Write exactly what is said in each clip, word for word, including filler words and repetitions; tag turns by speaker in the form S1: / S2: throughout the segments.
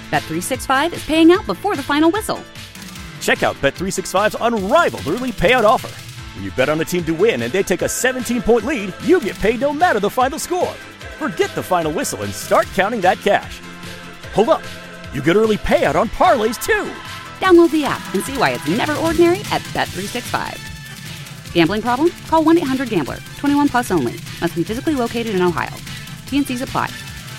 S1: Bet three sixty-five is paying out before the final whistle.
S2: Check out Bet three sixty-five's unrivaled early payout offer. When you bet on a team to win and they take a seventeen-point lead, you get paid no matter the final score. Forget the final whistle and start counting that cash. Hold up. You get early payout on parlays, too.
S1: Download the app and see why it's never ordinary at Bet three sixty-five. Gambling problem? Call one eight hundred gambler. twenty-one plus only. Must be physically located in Ohio. T and C's apply.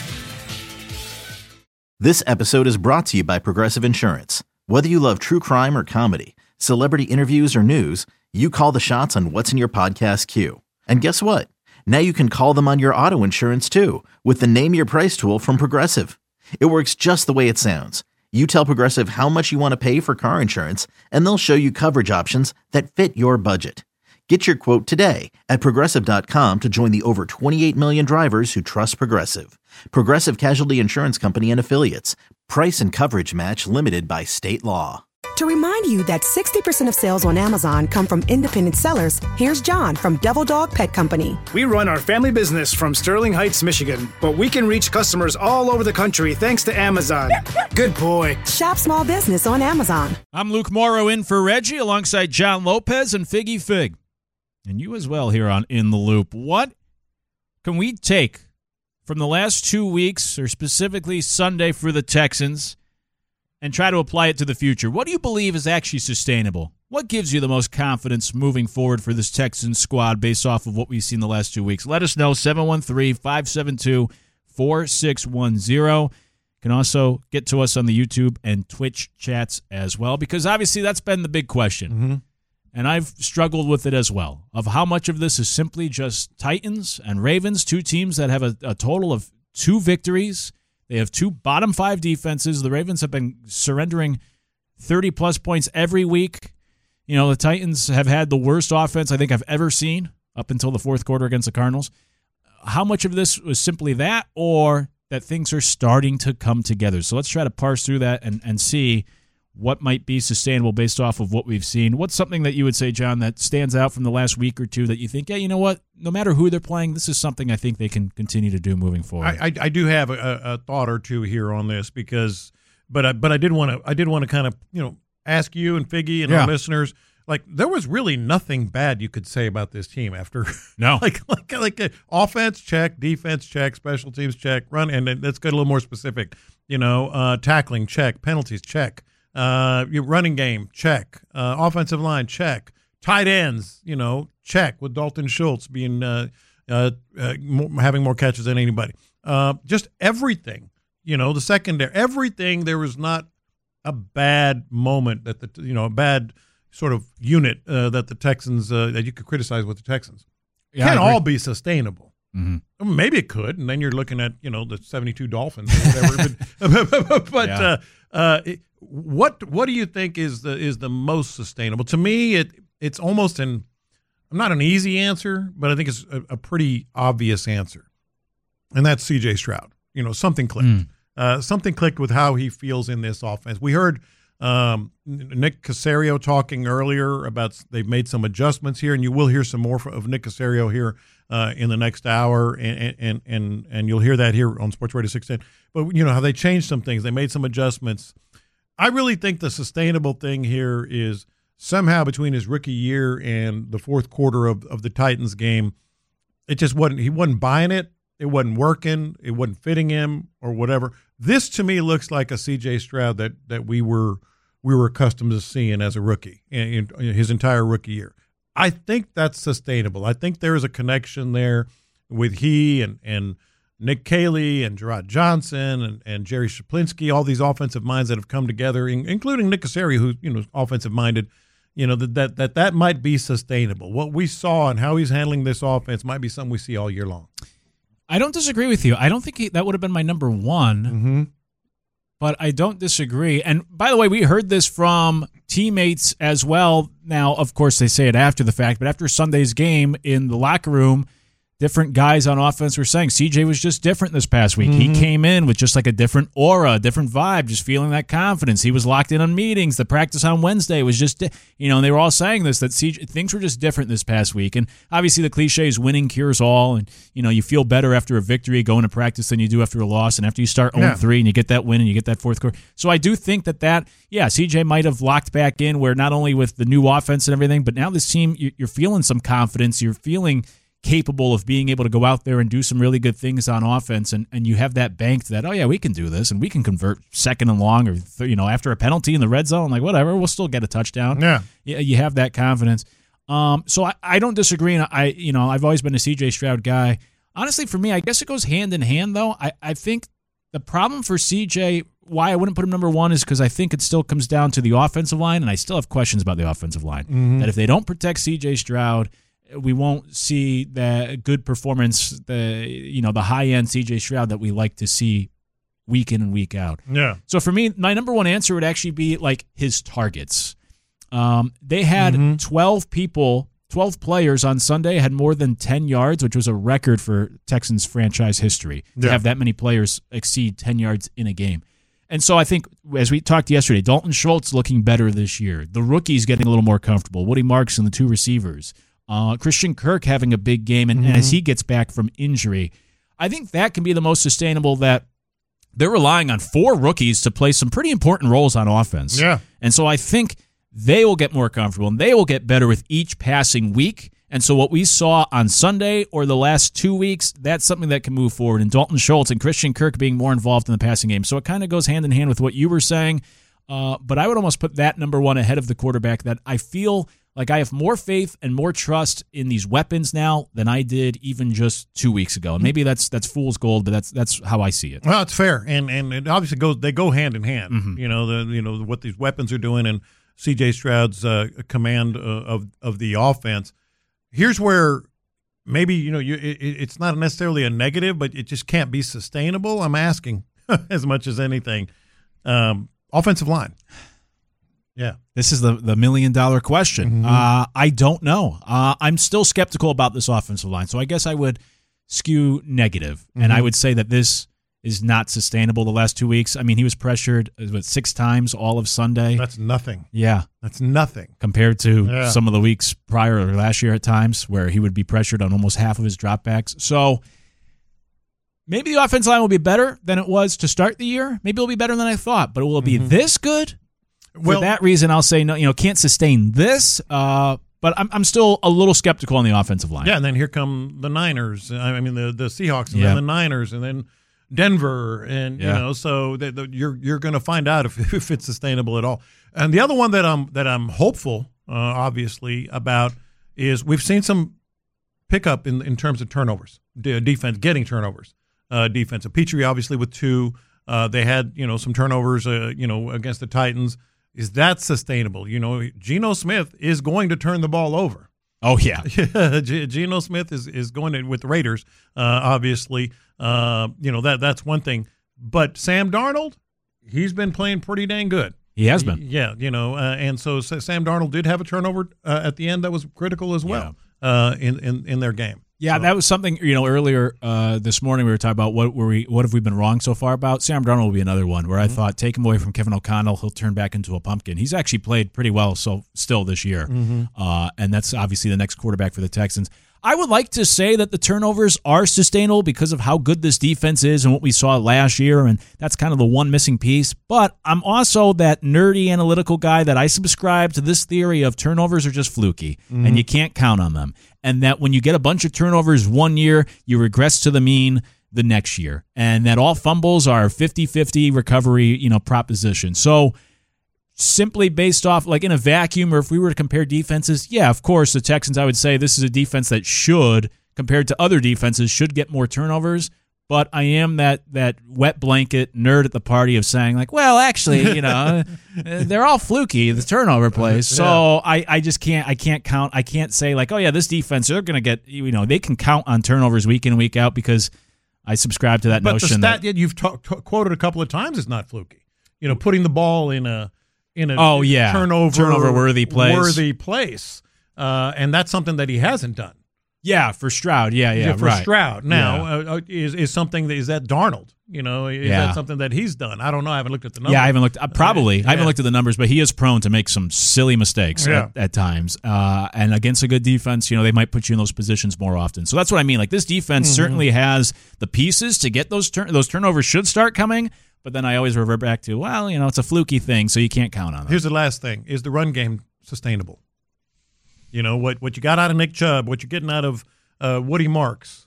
S3: This episode is brought to you by Progressive Insurance. Whether you love true crime or comedy, celebrity interviews or news, you call the shots on what's in your podcast queue. And guess what? Now you can call them on your auto insurance too with the Name Your Price tool from Progressive. It works just the way it sounds. You tell Progressive how much you want to pay for car insurance, and they'll show you coverage options that fit your budget. Get your quote today at Progressive dot com to join the over twenty-eight million drivers who trust Progressive. Progressive Casualty Insurance Company and Affiliates. Price and coverage match limited by state law.
S4: To remind you that sixty percent of sales on Amazon come from independent sellers, here's John from Devil Dog Pet Company.
S5: We run our family business from Sterling Heights, Michigan, but we can reach customers all over the country thanks to Amazon. Good boy.
S4: Shop small business on Amazon.
S6: I'm Luke Morrow in for Reggie alongside John Lopez and Figgy Fig. And you as well here on In the Loop. What can we take from the last two weeks, or specifically Sunday for the Texans, and try to apply it to the future? What do you believe is actually sustainable? What gives you the most confidence moving forward for this Texans squad based off of what we've seen the last two weeks? Let us know, seven one three, five seven two, four six one zero. You can also get to us on the YouTube and Twitch chats as well, because obviously that's been the big question.
S7: Mm-hmm.
S6: And I've struggled with it as well, of how much of this is simply just Titans and Ravens, two teams that have a, a total of two victories. They have two bottom five defenses. The Ravens have been surrendering thirty-plus points every week. You know, the Titans have had the worst offense I think I've ever seen up until the fourth quarter against the Cardinals. How much of this was simply that, or that things are starting to come together? So let's try to parse through that and, and see what might be sustainable based off of what we've seen. What's something that you would say, John, that stands out from the last week or two that you think, yeah, you know what, no matter who they're playing, this is something I think they can continue to do moving forward?
S7: I, I, I do have a, a thought or two here on this, because, but I, but I did want to, I did want to kind of, you know, ask you and Figgy and
S6: yeah.
S7: our listeners, like, there was really nothing bad you could say about this team after,
S6: no,
S7: like, like, like uh, offense check, defense check, special teams check, run, and let's get a little more specific, you know, uh, tackling check, penalties check. Uh, your running game, check. Uh, offensive line, check. Tight ends, you know, check, with Dalton Schultz being uh, uh, uh, more, having more catches than anybody. Uh, just everything, you know, the secondary, everything. There was not a bad moment that the, you know, a bad sort of unit uh, that the Texans uh, that you could criticize with the Texans.
S6: Yeah,
S7: Can't all be sustainable.
S6: Mm-hmm.
S7: Maybe it could, and then you're looking at, you know, the seventy-two Dolphins or whatever. but but
S6: yeah.
S7: uh, uh, it, what what do you think is the is the most sustainable? To me, it it's almost an not an easy answer, but I think it's a, a pretty obvious answer, and that's C J Stroud. You know, something clicked.
S6: Mm.
S7: Uh, something clicked with how he feels in this offense. We heard um, Nick Caserio talking earlier about they've made some adjustments here, and you will hear some more of Nick Caserio here uh, in the next hour, and and and and you'll hear that here on Sports Radio six ten. But you know how they changed some things, they made some adjustments. I really think the sustainable thing here is somehow between his rookie year and the fourth quarter of, of the Titans game, it just wasn't. He wasn't buying it. It wasn't working. It wasn't fitting him or whatever. This to me looks like a C J Stroud that that we were we were accustomed to seeing as a rookie in, in his entire rookie year. I think that's sustainable. I think there is a connection there with he and and Nick Caley and Gerard Johnson and, and Jerry Shaplinski, all these offensive minds that have come together, in, including Nick Caserio, who's you know offensive minded. You know that, that that that might be sustainable. What we saw and how he's handling this offense might be something we see all year long.
S6: I don't disagree with you. I don't think he, that would have been my number one,
S7: mm-hmm.
S6: but I don't disagree. And by the way, we heard this from teammates as well. Now, of course, they say it after the fact, but after Sunday's game in the locker room, different guys on offense were saying C J was just different this past week. Mm-hmm. He came in with just like a different aura, a different vibe, just feeling that confidence. He was locked in on meetings. The practice on Wednesday was just, you know, and they were all saying this, that C J, things were just different this past week. And obviously the cliche is winning cures all. And, you know, you feel better after a victory going to practice than you do after a loss. And after you start oh three yeah. and you get that win and you get that fourth quarter. So I do think that that, yeah, C J might have locked back in where not only with the new offense and everything, but now this team, you're feeling some confidence. You're feeling capable of being able to go out there and do some really good things on offense, and, and you have that banked that, oh yeah, we can do this, and we can convert second and long, or th- you know, after a penalty in the red zone, like whatever, we'll still get a touchdown.
S7: Yeah,
S6: yeah, you have that confidence. Um, so I, I don't disagree, and I, you know, I've always been a C J Stroud guy. Honestly, for me, I guess it goes hand in hand, though. I, I think the problem for C J, why I wouldn't put him number one, is because I think it still comes down to the offensive line, and I still have questions about the offensive line. Mm-hmm. That if they don't protect C J Stroud, we won't see the good performance, the you know the high end C J Stroud that we like to see week in and week out.
S7: Yeah.
S6: So for me, my number one answer would actually be like his targets. Um, they had mm-hmm. twelve people, twelve players on Sunday had more than ten yards, which was a record for Texans franchise history to
S7: yeah.
S6: have that many players exceed ten yards in a game. And so I think, as we talked yesterday, Dalton Schultz looking better this year. The rookies getting a little more comfortable. Woody Marks and the two receivers. Uh, Christian Kirk having a big game, and, mm-hmm. and as he gets back from injury, I think that can be the most sustainable. That they're relying on four rookies to play some pretty important roles on offense.
S7: Yeah.
S6: And so I think they will get more comfortable, and they will get better with each passing week. And so what we saw on Sunday or the last two weeks, that's something that can move forward. And Dalton Schultz and Christian Kirk being more involved in the passing game. So it kind of goes hand in hand with what you were saying. Uh, but I would almost put that number one ahead of the quarterback, that I feel like I have more faith and more trust in these weapons now than I did even just two weeks ago. And maybe that's that's fool's gold, but that's that's how I see it.
S7: Well, it's fair, and and it obviously goes they go hand in hand.
S6: Mm-hmm.
S7: You know the you know what these weapons are doing, and C J Stroud's uh, command uh, of of the offense. Here's where maybe you know you it, it's not necessarily a negative, but it just can't be sustainable. I'm asking as much as anything. Um, offensive line. Yeah.
S6: This is the, the million-dollar question.
S7: Mm-hmm.
S6: Uh, I don't know. Uh, I'm still skeptical about this offensive line, so I guess I would skew negative, mm-hmm. and I would say that this is not sustainable the last two weeks. I mean, he was pressured what, six times all of Sunday.
S7: That's nothing.
S6: Yeah.
S7: That's nothing.
S6: Compared to
S7: yeah.
S6: some of the weeks prior or last year at times where he would be pressured on almost half of his dropbacks. So maybe the offensive line will be better than it was to start the year. Maybe it'll be better than I thought, but will it be mm-hmm. this good?
S7: Well,
S6: for that reason, I'll say no. You know, can't sustain this. Uh, but I'm I'm still a little skeptical on the offensive line.
S7: Yeah, and then here come the Niners. I mean, the the Seahawks, and
S6: yeah.
S7: then the Niners, and then Denver, and
S6: yeah.
S7: you know, so the, the, you're you're going to find out if if it's sustainable at all. And the other one that I'm that I'm hopeful, uh, obviously, about is we've seen some pickup in in terms of turnovers, de- defense getting turnovers, uh, defensive. Petrie obviously with two. Uh, they had you know some turnovers, uh, you know, against the Titans. Is that sustainable? You know, Geno Smith is going to turn the ball over.
S6: Oh, yeah.
S7: yeah Geno Smith is, is going to, with the Raiders, uh, obviously. Uh, you know, that that's one thing. But Sam Darnold, he's been playing pretty dang good.
S6: He has been.
S7: Yeah, you know, uh, and so Sam Darnold did have a turnover uh, at the end that was critical as well yeah. uh, in, in, in their game.
S6: Yeah, so. That was something, you know, earlier uh, this morning we were talking about what were we, what have we been wrong so far about. Sam Darnold will be another one where mm-hmm. I thought take him away from Kevin O'Connell, he'll turn back into a pumpkin. He's actually played pretty well so still this year,
S7: mm-hmm.
S6: uh, and that's obviously the next quarterback for the Texans. I would like to say that the turnovers are sustainable because of how good this defense is and what we saw last year, and that's kind of the one missing piece. But I'm also that nerdy analytical guy that I subscribe to this theory of turnovers are just fluky, mm-hmm. and you can't count on them. And that when you get a bunch of turnovers one year, you regress to the mean the next year. And that all fumbles are fifty-fifty recovery, you know, proposition. So simply based off, like in a vacuum, or if we were to compare defenses, yeah, of course, the Texans, I would say this is a defense that should, compared to other defenses, should get more turnovers. But I am that that wet blanket nerd at the party of saying, like, well, actually, you know, they're all fluky, the turnover plays. So yeah. I, I just can't I can't count. I can't say, like, oh, yeah, this defense, they're going to get, you know, they can count on turnovers week in and week out because I subscribe to that
S7: but
S6: notion.
S7: But the stat
S6: that,
S7: you've t- t- quoted a couple of times is not fluky. You know, putting the ball in a in a
S6: oh, yeah.
S7: turnover
S6: turnover worthy place.
S7: Worthy place. Uh, and that's something that he hasn't done.
S6: Yeah, for Stroud. Yeah, yeah,
S7: yeah for
S6: right.
S7: Stroud. Now,
S6: yeah.
S7: uh, is is something that is that Darnold? You know, is
S6: yeah.
S7: that something that he's done? I don't know. I haven't looked at the numbers.
S6: Yeah, I haven't looked. Uh, probably, uh, yeah. I haven't looked at the numbers, but he is prone to make some silly mistakes
S7: yeah.
S6: at, at times. Uh, and against a good defense, you know, they might put you in those positions more often. So that's what I mean. Like this defense mm-hmm. certainly has the pieces to get those turn. Those turnovers should start coming. But then I always revert back to, well, you know, it's a fluky thing, so you can't count on it.
S7: Here's the last thing: is the run game sustainable? You know what what you got out of Nick Chubb, what you're getting out of uh, Woody Marks.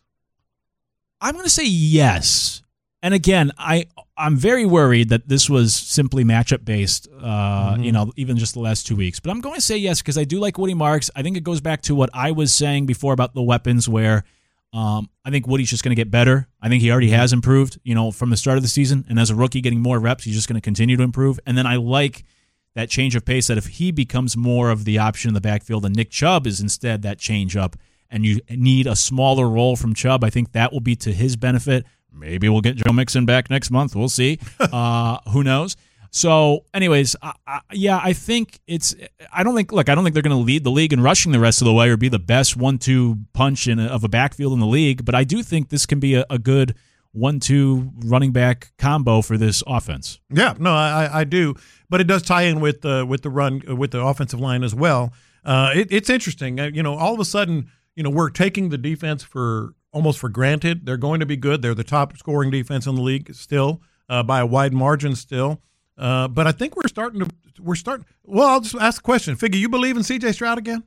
S6: I'm going to say yes. And again, I, I'm very worried that this was simply matchup-based, uh, mm-hmm. you know, even just the last two weeks. But I'm going to say yes because I do like Woody Marks. I think it goes back to what I was saying before about the weapons where um, I think Woody's just going to get better. I think he already has improved, you know, from the start of the season. And as a rookie getting more reps, he's just going to continue to improve. And then I like that change of pace that if he becomes more of the option in the backfield and Nick Chubb is instead that change up and you need a smaller role from Chubb, I think that will be to his benefit. Maybe we'll get Joe Mixon back next month. We'll see. Uh, who knows? So, anyways, I, I, yeah, I think it's. I don't think. Look, I don't think they're going to lead the league in rushing the rest of the way or be the best one-two punch in a, of a backfield in the league. But I do think this can be a, a good one-two running back combo for this offense.
S7: Yeah, no, I, I do. But it does tie in with the with the run with the offensive line as well. Uh, it, it's interesting. Uh, you know, all of a sudden, you know, we're taking the defense for. almost for granted. They're going to be good. They're the top scoring defense in the league still, uh, by a wide margin still. Uh, but I think we're starting to we're starting. Well, I'll just ask a question. Figure, you believe in C J Stroud again?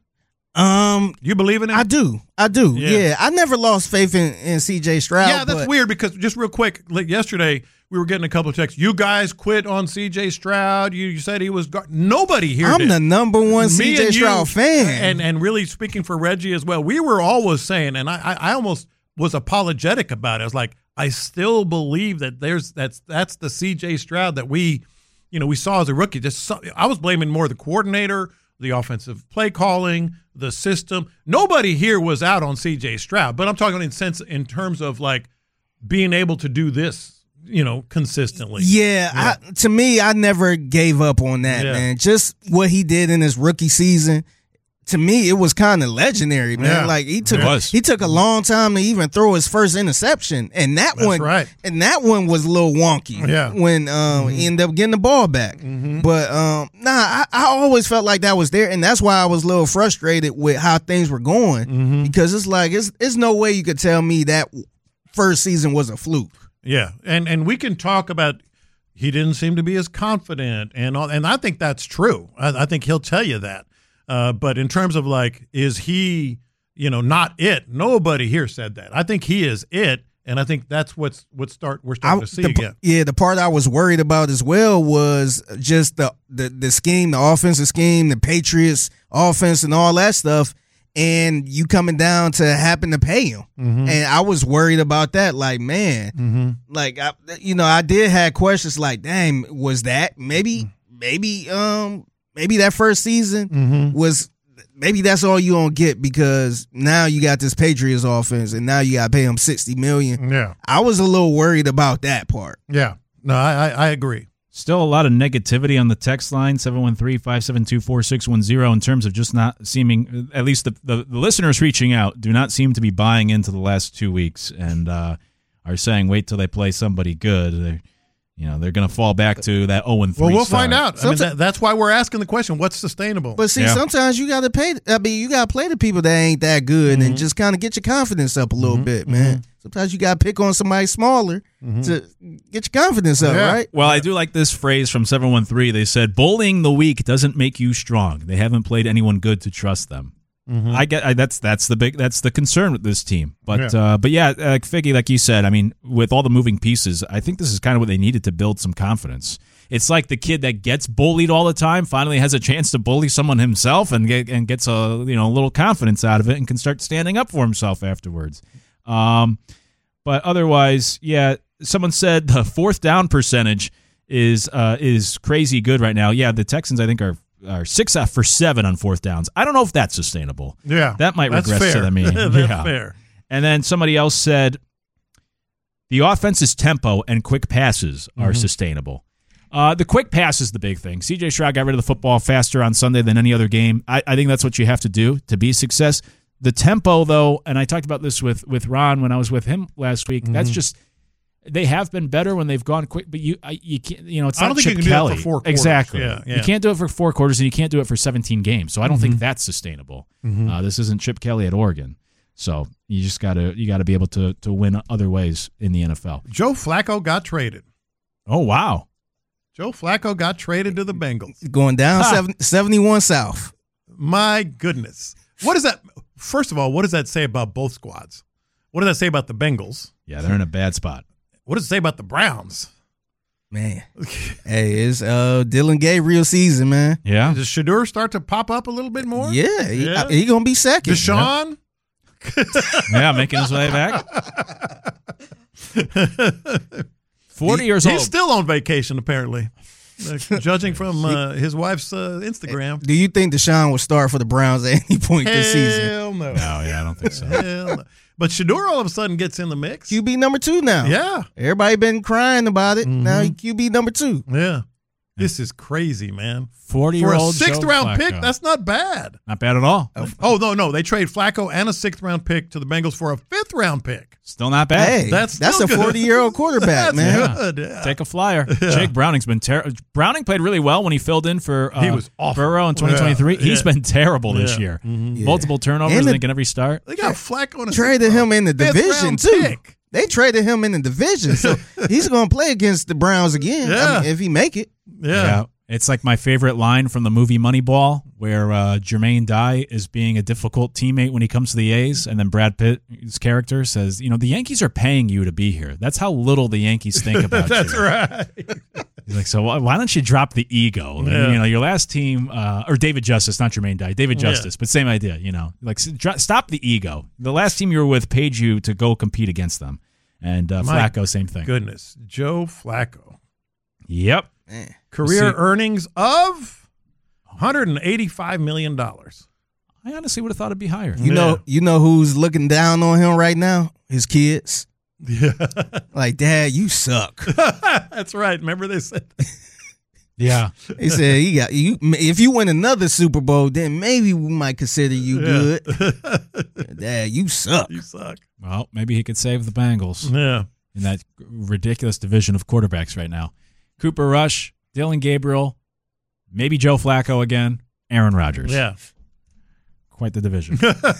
S8: Um,
S7: you believe in him?
S8: I do. I do. Yeah. yeah. I never lost faith in, in C J Stroud.
S7: Yeah, that's
S8: but...
S7: weird because just real quick, like yesterday we were getting a couple of texts. You guys quit on C J Stroud. You, you said he was gar-. Nobody here.
S8: I'm
S7: did.
S8: the number one
S7: Me
S8: C J Stroud
S7: you,
S8: fan,
S7: and and really speaking for Reggie as well. We were always saying, and I I, I almost. was apologetic about it. I was like, I still believe that there's that's that's the C J Stroud that we, you know, we saw as a rookie. Just I was blaming more the coordinator, the offensive play calling, the system. Nobody here was out on C J Stroud, but I'm talking in sense in terms of like being able to do this, you know, consistently.
S8: Yeah, yeah. I, to me, I never gave up on that, yeah. man. Just what he did in his rookie season. To me, it was kind of legendary, man.
S7: Yeah,
S8: like he took, a, he took a long time to even throw his first interception, and that
S7: That's
S8: one,
S7: right.
S8: and that one was a little wonky.
S7: Yeah.
S8: when um, mm-hmm. he ended up getting the ball back.
S7: Mm-hmm.
S8: But um, nah, I, I always felt like that was there, and that's why I was a little frustrated with how things were going
S7: mm-hmm.
S8: because it's like it's it's no way you could tell me that first season was a fluke.
S7: Yeah, and and we can talk about he didn't seem to be as confident, and all, and I think that's true. I, I think he'll tell you that. Uh, but in terms of like, is he, you know, not it? Nobody here said that. I think he is it, and I think that's what's what start we're starting I, to see
S8: the,
S7: again.
S8: Yeah, the part I was worried about as well was just the, the the scheme, the offensive scheme, the Patriots offense, and all that stuff. And you coming down to happen to pay him,
S7: mm-hmm.
S8: and I was worried about that. Like, man,
S7: mm-hmm.
S8: like I, you know, I did have questions like, dang, was that maybe, maybe, um. Maybe that first season
S7: mm-hmm.
S8: was maybe that's all you gonna get because now you got this Patriots offense and now you got to pay them sixty million dollars.
S7: Yeah,
S8: I was a little worried about that part.
S7: Yeah, no, I I agree.
S6: Still a lot of negativity on the text line seven one three, five seven two, four six one zero in terms of just not seeming. At least the, the the listeners reaching out do not seem to be buying into the last two weeks and uh, are saying wait till they play somebody good. They're, You know, they're going to fall back to that oh and three.
S7: Well, we'll
S6: start.
S7: find out. I mean, that, that's why we're asking the question, what's sustainable?
S8: But see,
S6: yeah.
S8: sometimes you got to pay. I mean, you got to play the people that ain't that good
S7: mm-hmm.
S8: and just kind of get your confidence up a little
S7: mm-hmm.
S8: bit, man.
S7: Mm-hmm.
S8: Sometimes you got to pick on somebody smaller
S7: mm-hmm.
S8: to get your confidence up,
S7: yeah.
S8: right?
S6: Well, I do like this phrase from seven one three. They said, bullying the weak doesn't make you strong. They haven't played anyone good to trust them.
S7: Mm-hmm.
S6: I get I, that's that's the big that's the concern with this team, but
S7: yeah.
S6: uh, but yeah, uh, Figgy, like you said, I mean, with all the moving pieces, I think this is kind of what they needed to build some confidence. It's like the kid that gets bullied all the time finally has a chance to bully someone himself and get and gets a you know a little confidence out of it and can start standing up for himself afterwards. Um, but otherwise, yeah, someone said the fourth down percentage is uh, is crazy good right now. Yeah, the Texans I think are. Are six for seven on fourth downs. I don't know if that's sustainable.
S7: Yeah,
S6: that might
S7: that's
S6: regress
S7: fair.
S6: to the mean.
S7: That's
S6: yeah.
S7: fair.
S6: And then somebody else said the offense's tempo and quick passes are
S7: mm-hmm.
S6: sustainable. Uh, the quick pass is the big thing. C J Stroud got rid of the football faster on Sunday than any other game. I, I think that's what you have to do to be success. The tempo, though, and I talked about this with, with Ron when I was with him last week. Mm-hmm. That's just they have been better when they've gone quick, but you I, you can't you know it's
S7: I
S6: not
S7: don't think
S6: Chip
S7: you can
S6: Kelly.
S7: do that for four quarters.
S6: Exactly.
S7: Yeah, yeah.
S6: You can't do it for four quarters, and you can't do it for seventeen games. So I don't
S7: mm-hmm.
S6: think that's sustainable.
S7: Mm-hmm.
S6: Uh, this isn't Chip Kelly at Oregon. So you just gotta you gotta be able to to win other ways in the N F L.
S7: Joe Flacco got traded.
S6: Oh wow.
S7: Joe Flacco got traded to the Bengals.
S8: Going down seven, seventy-one South.
S7: My goodness. What does that – first of all, what does that say about both squads? What does that say about the Bengals?
S6: Yeah, they're in a bad spot.
S7: What does it say about the Browns?
S8: Man. Hey, it's uh, Dylan Gabriel season, man.
S6: Yeah.
S7: Does Shedeur start to pop up a little bit more?
S8: Yeah. He,
S7: Yeah.
S8: he going to be second.
S7: Deshaun?
S6: Yeah, making his way back. forty
S7: He-
S6: years
S7: he's
S6: old.
S7: still on vacation, apparently, uh, judging from uh, his wife's uh, Instagram.
S8: Do you think Deshaun will start for the Browns at any point this season?
S7: Hell no.
S6: No, yeah, I don't think so.
S7: Hell no. But Shedeur all of a sudden gets in the mix.
S8: Q B number two now.
S7: Yeah.
S8: Everybody been crying about it.
S7: Mhm.
S8: Now he Q B number two.
S7: Yeah. This is crazy, man. For a
S6: forty-year-old
S7: sixth
S6: Joe
S7: round
S6: Flacco.
S7: pick, that's not bad.
S6: Not bad at all.
S7: Oh, no, no. They trade Flacco and a sixth round pick to the Bengals for a fifth round pick.
S6: Still not bad.
S8: Hey,
S7: That's
S8: that's
S7: still
S8: a
S7: good.
S8: forty-year-old quarterback,
S7: That's
S8: man.
S7: good. Yeah.
S6: Take a flyer. Jake Browning's been terrible. Browning played really well when he filled in for uh,
S7: He was awful.
S6: Burrow in twenty twenty-three.
S7: Yeah,
S6: He's
S7: yeah.
S6: been terrible this
S7: Yeah.
S6: year.
S7: Mhm.
S8: Yeah.
S6: Multiple turnovers,
S8: And
S6: I
S8: the-
S6: think, in every start.
S7: They got Flacco in a
S8: Traded him in the
S7: fifth
S8: division,
S7: round
S8: too.
S7: pick.
S8: They traded him in the division, so he's going to play against the Browns again I
S7: Yeah.
S8: mean, if he make it.
S7: Yeah.
S6: It's like my favorite line from the movie Moneyball, where uh, Jermaine Dye is being a difficult teammate when he comes to the A's, and then Brad Pitt's character says, you know, the Yankees are paying you to be here. That's how little the Yankees think about
S7: That's
S6: you.
S7: right.
S6: He's like, so why why don't you drop the ego?
S7: Yeah.
S6: You know, your last team, uh, or David Justice, not Jermaine Dye, David
S7: Yeah.
S6: Justice, but same idea, you know. Like, s- dro- stop the ego. The last team you were with paid you to go compete against them. And uh,
S7: My
S6: Flacco, same thing.
S7: Goodness. Joe Flacco.
S6: Yep.
S8: Man.
S7: Career
S6: We'll see.
S7: earnings of one hundred eighty-five million dollars.
S6: I honestly would have thought it'd be higher.
S8: You
S7: Yeah.
S8: know, you know who's looking down on him right now? His kids.
S7: Yeah.
S8: Like, Dad, you suck.
S7: That's right. Remember they said
S6: Yeah.
S8: He said, "You got you. If you win another Super Bowl, then maybe we might consider you
S7: Yeah.
S8: good. Dad, you suck."
S7: you suck.
S6: Well, maybe he could save the Bengals
S7: Yeah.
S6: in that ridiculous division of quarterbacks right now. Cooper Rush, Dylan Gabriel, maybe Joe Flacco again, Aaron Rodgers.
S7: Yeah.
S6: Quite the division.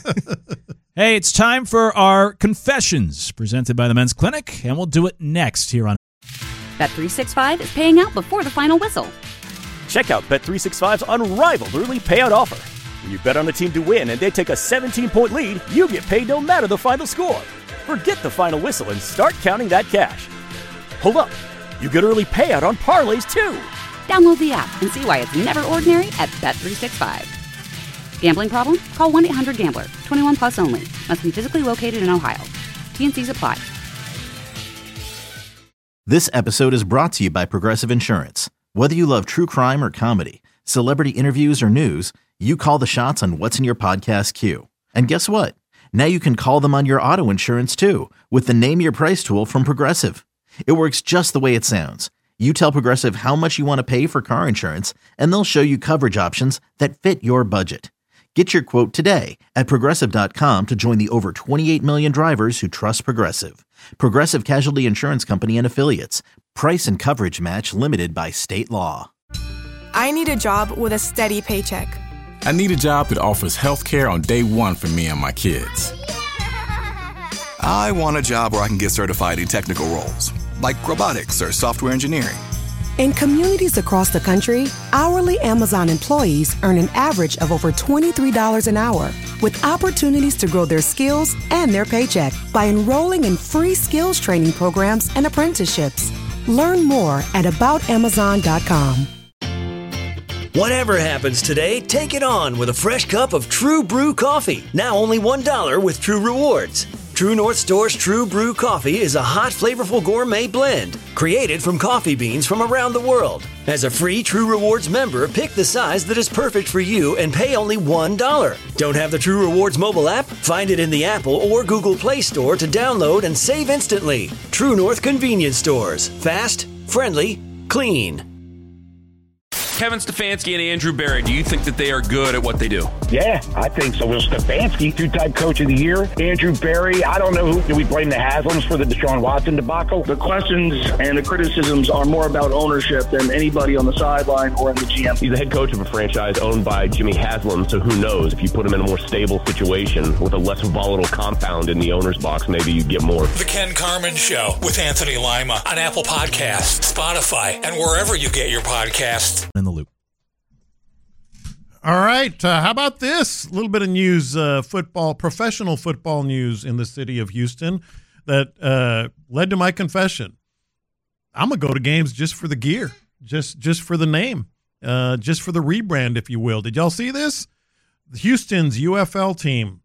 S6: Hey, it's time for our confessions presented by the Men's Clinic, and we'll do it next here on
S1: Bet three sixty-five is paying out before the final whistle.
S2: Check out Bet three sixty-five's unrivaled early payout offer. When you bet on a team to win and they take a seventeen-point lead, you get paid no matter the final score. Forget the final whistle and start counting that cash. Hold up. You get early payout on parlays, too.
S1: Download the app and see why it's never ordinary at Bet three sixty-five. Gambling problem? Call one eight hundred gambler. twenty-one plus only. Must be physically located in Ohio. T N Cs apply.
S3: This episode is brought to you by Progressive Insurance. Whether you love true crime or comedy, celebrity interviews or news, you call the shots on what's in your podcast queue. And guess what? Now you can call them on your auto insurance too with the Name Your Price tool from Progressive. It works just the way it sounds. You tell Progressive how much you want to pay for car insurance, and they'll show you coverage options that fit your budget. Get your quote today at Progressive dot com to join the over twenty-eight million drivers who trust Progressive. Progressive Casualty Insurance Company and Affiliates. Price and coverage match limited by state law.
S9: I need a job with a steady paycheck.
S10: I need a job that offers health care on day one for me and my kids.
S11: I want a job where I can get certified in technical roles, like robotics or software engineering.
S4: In communities across the country, hourly Amazon employees earn an average of over twenty-three dollars an hour, with opportunities to grow their skills and their paycheck by enrolling in free skills training programs and apprenticeships. Learn more at about amazon dot com.
S12: Whatever happens today, take it on with a fresh cup of True Brew coffee. Now only one dollar with True Rewards. True North Store's True Brew coffee is a hot, flavorful gourmet blend created from coffee beans from around the world. As a free True Rewards member, pick the size that is perfect for you and pay only one dollar. Don't have the True Rewards mobile app? Find it in the Apple or Google Play Store to download and save instantly. True North Convenience Stores. Fast, friendly, clean.
S13: Kevin Stefanski and Andrew Berry, do you think that they are good at what they do?
S14: Yeah, I think so. Well, Stefanski, two-time coach of the year. Andrew Berry, I don't know who. Do we blame the Haslams for the Deshaun Watson debacle?
S15: The questions and the criticisms are more about ownership than anybody on the sideline or in the G M.
S16: He's the head coach of a franchise owned by Jimmy Haslam, so who knows? If you put him in a more stable situation with a less volatile compound in the owner's box, maybe you get more.
S17: The Ken Carman Show with Anthony Lima on Apple Podcasts, Spotify, and wherever you get your podcasts.
S6: In the loop.
S7: All right. Uh, how about this? A little bit of news, uh, football, professional football news in the city of Houston that uh, led to my confession. I'm going to go to games just for the gear, just just for the name, uh, just for the rebrand, if you will. Did y'all see this? Houston's U F L team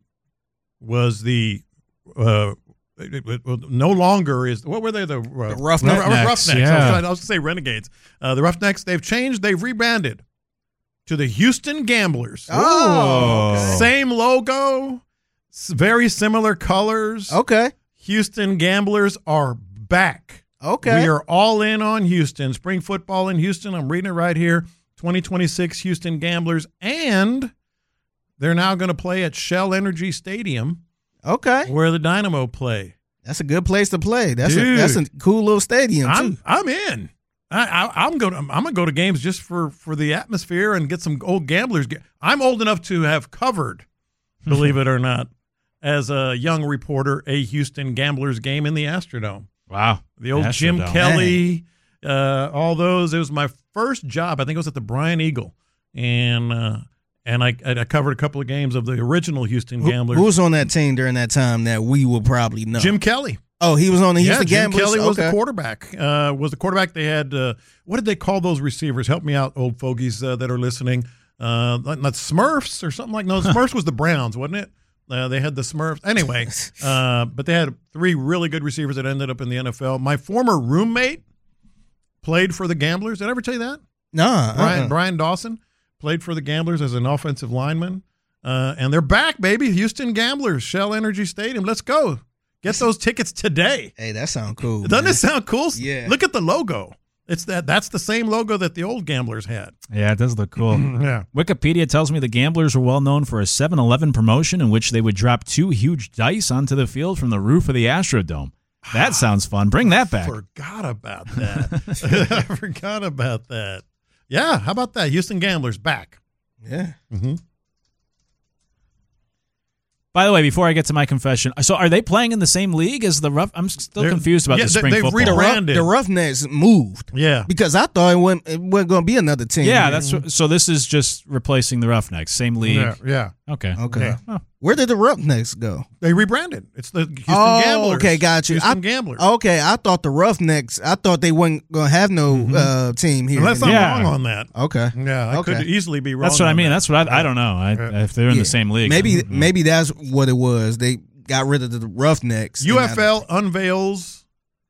S7: was the uh, it, it, it, no longer is what were they the, uh,
S8: the Roughnecks?
S7: Roughnecks.
S8: Yeah.
S7: I was, trying, I was going to say Renegades. Uh, the Roughnecks. They've changed. They've rebranded to the Houston Gamblers.
S8: Oh, okay.
S7: Same logo, very similar colors.
S8: Okay,
S7: Houston Gamblers are back.
S8: Okay,
S7: we are all in on Houston. Spring football in Houston. I'm reading it right here. twenty twenty-six Houston Gamblers, and they're now going to play at Shell Energy Stadium.
S8: Okay,
S7: where the Dynamo play.
S8: That's a good place to play. That's
S7: Dude,
S8: a that's a cool little stadium too.
S7: I'm, I'm in. I, I, I'm going. I'm going to go to games just for, for the atmosphere and get some old Gamblers. I'm old enough to have covered, believe it or not, as a young reporter, a Houston Gamblers game in the Astrodome.
S6: Wow,
S7: the old
S6: Astrodome.
S7: Jim Kelly, uh, all those. It was my first job. I think it was at the Brian Eagle, and uh, and I I covered a couple of games of the original Houston Gamblers.
S8: Who, who was on that team during that time that we will probably know?
S7: Jim Kelly.
S8: Oh, he was on the Houston
S7: yeah, Jim
S8: Gamblers?
S7: Kelly was
S8: okay.
S7: the quarterback. Uh, was the quarterback. They had, uh, what did they call those receivers? Help me out, old fogies uh, that are listening. Uh, not Smurfs or something like No, Smurfs was the Browns, wasn't it? Uh, they had the Smurfs. Anyway, uh, but they had three really good receivers that ended up in the N F L. My former roommate played for the Gamblers. Did I ever tell you that?
S8: No.
S7: Brian,
S8: uh-uh.
S7: Brian Dawson played for the Gamblers as an offensive lineman. Uh, and they're back, baby. Houston Gamblers, Shell Energy Stadium. Let's go. Get those tickets today.
S8: Hey, that sounds cool.
S7: Doesn't
S8: man.
S7: it sound cool?
S8: Yeah.
S7: Look at the logo. It's that. That's the same logo that the old Gamblers had.
S6: Yeah, it does look cool.
S7: Yeah.
S6: Wikipedia tells me the Gamblers were well known for a seven eleven promotion in which they would drop two huge dice onto the field from the roof of the Astrodome. That sounds fun. Bring that back.
S7: Forgot about that. I forgot about that. Yeah, how about that? Houston Gamblers back.
S8: Yeah.
S7: Mm-hmm.
S6: By the way, before I get to my confession, so are they playing in the same league as the Rough? I'm still
S7: They're,
S6: confused about
S7: yeah,
S6: the spring
S7: they've
S6: football.
S7: rebranded.
S8: The Roughnecks moved.
S7: Yeah.
S8: Because I thought it wasn't, it wasn't going to be another team.
S6: Yeah, that's what, so this is just replacing the Roughnecks, same league.
S7: Yeah. yeah.
S6: Okay.
S8: Okay.
S7: Yeah.
S6: Oh.
S8: Where did the Roughnecks go?
S7: They rebranded. It's the Houston
S8: oh,
S7: Gamblers.
S8: okay, got you.
S7: Houston
S8: I,
S7: Gamblers.
S8: Okay, I thought the Roughnecks, I thought they wasn't going to have no
S7: Mm-hmm.
S8: uh, team here.
S7: Unless I'm
S6: Yeah.
S7: wrong on that.
S8: Okay.
S7: Yeah, I
S8: Okay.
S7: could easily be wrong.
S6: That's what I
S7: on
S6: mean.
S7: that.
S6: That's what I, I don't know. I,
S7: Yeah.
S6: if they're in
S8: Yeah.
S6: the same league.
S8: Maybe
S6: Mm-hmm.
S8: maybe that's what it was. They got rid of the Roughnecks.
S7: U F L unveils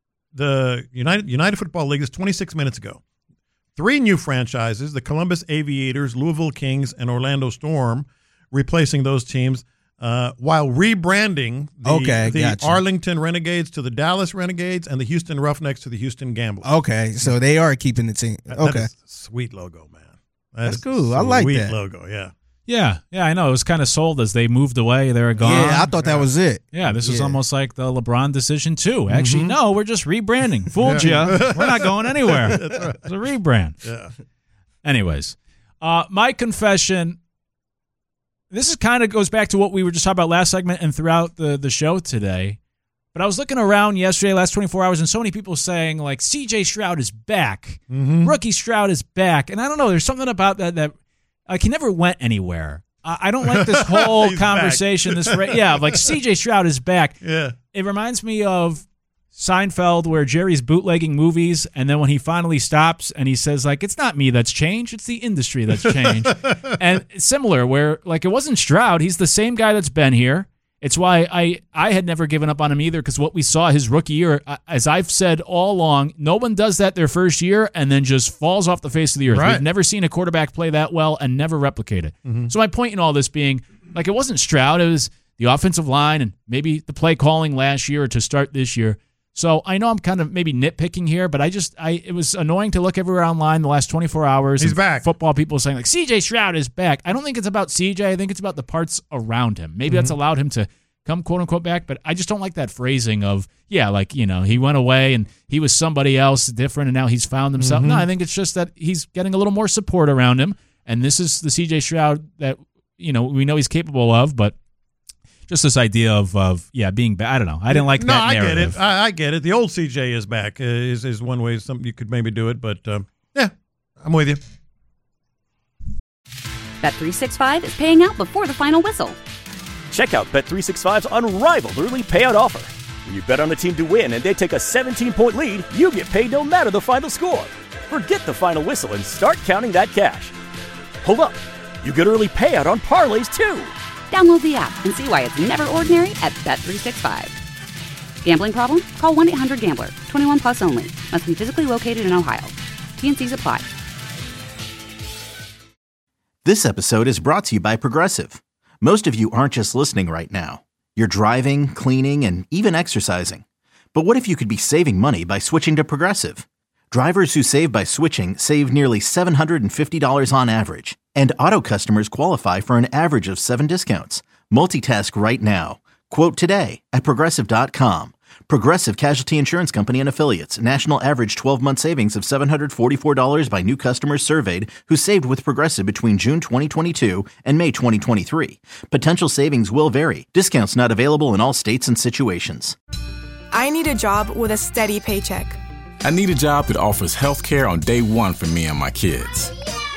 S7: the United United Football League. This twenty-six minutes ago. Three new franchises: the Columbus Aviators, Louisville Kings, and Orlando Storm, replacing those teams. Uh, while rebranding the,
S8: Okay,
S7: the
S8: gotcha.
S7: Arlington Renegades to the Dallas Renegades and the Houston Roughnecks to the Houston Gamblers.
S8: Okay, so they are keeping the team.
S7: That-
S8: Okay.
S7: that is a sweet logo, man. That
S8: That's
S7: is a
S8: cool. I like
S7: sweet
S8: that.
S7: logo. Yeah.
S6: Yeah, yeah, I know. It was kind of sold as they moved away. They were gone.
S8: Yeah, I thought that was it.
S6: Yeah, this is
S8: Yeah.
S6: almost like the LeBron decision, too. Actually, no, we're just rebranding. Fooled
S7: Yeah.
S6: you. We're not going anywhere.
S7: That's right.
S6: It's a rebrand.
S7: Yeah.
S6: Anyways, uh, my confession, this is kind of goes back to what we were just talking about last segment and throughout the, the show today. But I was looking around yesterday, last twenty-four hours, and so many people saying, like, C J Stroud is back.
S7: Mm-hmm.
S6: Rookie Stroud is back. And I don't know, there's something about that that like he never went anywhere. I, I don't like this whole
S7: He's
S6: conversation.
S7: back.
S6: This ra- yeah, like C J Stroud is back.
S7: Yeah.
S6: It reminds me of Seinfeld, where Jerry's bootlegging movies, and then when he finally stops and he says, like, it's not me that's changed, it's the industry that's changed. And it's similar, where, like, it wasn't Stroud. He's the same guy that's been here. It's why I, I had never given up on him either, because what we saw his rookie year, as I've said all along, no one does that their first year and then just falls off the face of the earth.
S7: Right.
S6: We've never seen a quarterback play that well and never replicate it.
S7: Mm-hmm.
S6: So my point in all this being, like, it wasn't Stroud. It was the offensive line and maybe the play calling last year or to start this year. So I know I'm kind of maybe nitpicking here, but I just I it was annoying to look everywhere online the last twenty-four hours.
S7: He's back.
S6: Football people saying like C J Stroud is back. I don't think it's about C J. I think it's about the parts around him. Maybe mm-hmm. that's allowed him to come quote unquote back, but I just don't like that phrasing of yeah, like you know he went away and he was somebody else different and now he's found himself. Mm-hmm. No, I think it's just that he's getting a little more support around him, and this is the C J Stroud that you know we know he's capable of, but. Just this idea of, of yeah, being bad. I don't know. I didn't like
S7: no,
S6: that narrative.
S7: No, I get it. I, I get it. The old C J is back uh, is, is one way something you could maybe do it. But, um, yeah, I'm with you.
S1: Bet three sixty-five is paying out before the final whistle.
S2: Check out Bet three sixty-five's unrivaled early payout offer. When you bet on a team to win and they take a seventeen-point lead, you get paid no matter the final score. Forget the final whistle and start counting that cash. Hold up. You get early payout on parlays, too.
S1: Download the app and see why it's never ordinary at Bet three sixty-five. Gambling problem? Call one eight hundred gambler. twenty-one plus only. Must be physically located in Ohio. T N Cs apply.
S3: This episode is brought to you by Progressive. Most of you aren't just listening right now. You're driving, cleaning, and even exercising. But what if you could be saving money by switching to Progressive? Drivers who save by switching save nearly seven hundred fifty dollars on average. And auto customers qualify for an average of seven discounts. Multitask right now. Quote today at Progressive dot com. Progressive Casualty Insurance Company and Affiliates. National average twelve-month savings of seven hundred forty-four dollars by new customers surveyed who saved with Progressive between June twenty twenty-two and May twenty twenty-three. Potential savings will vary. Discounts not available in all states and situations.
S9: I need a job with a steady paycheck.
S10: I need a job that offers health care on day one for me and my kids.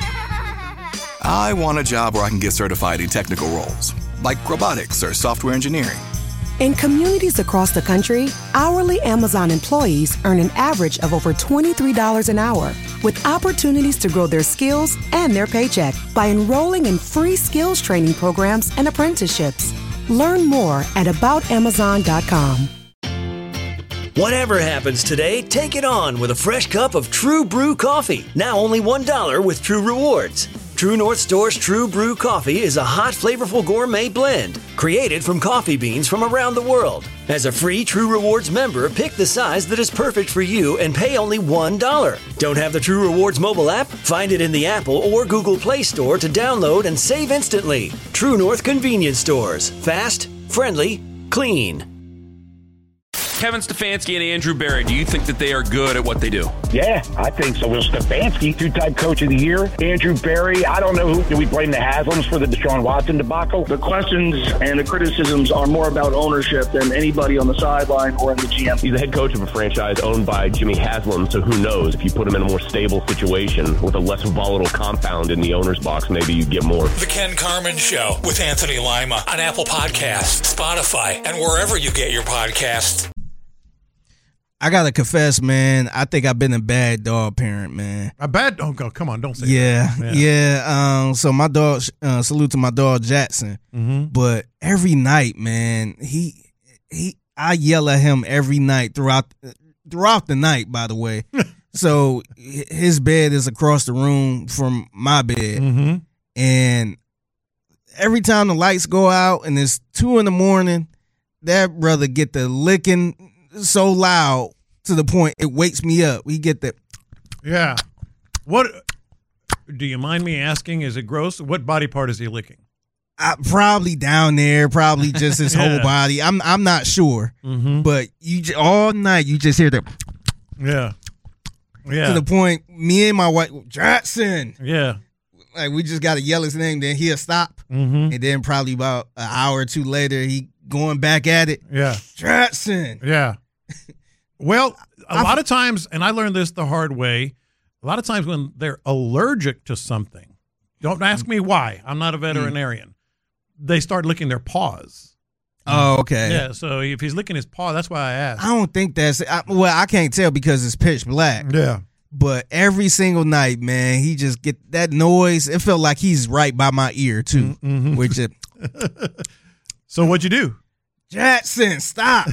S11: I want a job where I can get certified in technical roles, like robotics or software engineering.
S4: In communities across the country, hourly Amazon employees earn an average of over twenty-three dollars an hour, with opportunities to grow their skills and their paycheck by enrolling in free skills training programs and apprenticeships. Learn more at about amazon dot com.
S12: Whatever happens today, take it on with a fresh cup of True Brew coffee. Now only one dollar with True Rewards. True North Store's True Brew coffee is a hot, flavorful gourmet blend created from coffee beans from around the world. As a free True Rewards member, pick the size that is perfect for you and pay only one dollar. Don't have the True Rewards mobile app? Find it in the Apple or Google Play Store to download and save instantly. True North Convenience Stores. Fast, friendly, clean.
S13: Kevin Stefanski and Andrew Berry, do you think that they are good at what they do?
S14: Yeah, I think so. Will Stefanski, two-time coach of the year. Andrew Berry, I don't know who. Do we blame the Haslams for the Deshaun Watson debacle?
S15: The questions and the criticisms are more about ownership than anybody on the sideline or in the G M.
S16: He's the head coach of a franchise owned by Jimmy Haslam, so who knows? If you put him in a more stable situation with a less volatile compound in the owner's box, maybe you get more.
S17: The Ken Carman Show with Anthony Lima on Apple Podcasts, Spotify, and wherever you get your podcasts.
S8: I gotta confess, man. I think I've been a bad dog parent, man.
S7: A bad dog? Oh, come on, don't say
S8: yeah,
S7: that.
S8: Yeah, yeah. Um, so my dog, uh, salute to my dog Jackson.
S7: Mm-hmm.
S8: But every night, man, he he, I yell at him every night throughout throughout the night. By the way, so his bed is across the room from my bed,
S7: mm-hmm.
S8: and every time the lights go out and it's two in the morning, that brother get the licking so loud to the point it wakes me up. We get the
S7: yeah. What do you mind me asking? Is it gross? What body part is he licking?
S8: I, probably down there, probably just his yeah. whole body. I'm I'm not sure,
S7: mm-hmm.
S8: but you j- all night you just hear the
S7: yeah, yeah.
S8: To the point, me and my wife Jackson,
S7: yeah,
S8: like we just got to yell his name, then he'll stop,
S7: mm-hmm.
S8: and then probably about an hour or two later he going back at it.
S7: Yeah,
S8: Jackson.
S7: Yeah. Well, a I've, lot of times, and I learned this the hard way, a lot of times when they're allergic to something, don't ask me why, I'm not a veterinarian, mm. they start licking their paws.
S8: Oh, okay.
S7: Yeah, so if he's licking his paw, that's why I asked.
S8: I don't think that's, I, well, I can't tell because it's pitch black.
S7: Yeah.
S8: But every single night, man, he just get that noise. It felt like he's right by my ear, too.
S7: Mm-hmm.
S8: Which it,
S7: so what'd you do?
S8: Jackson, stop.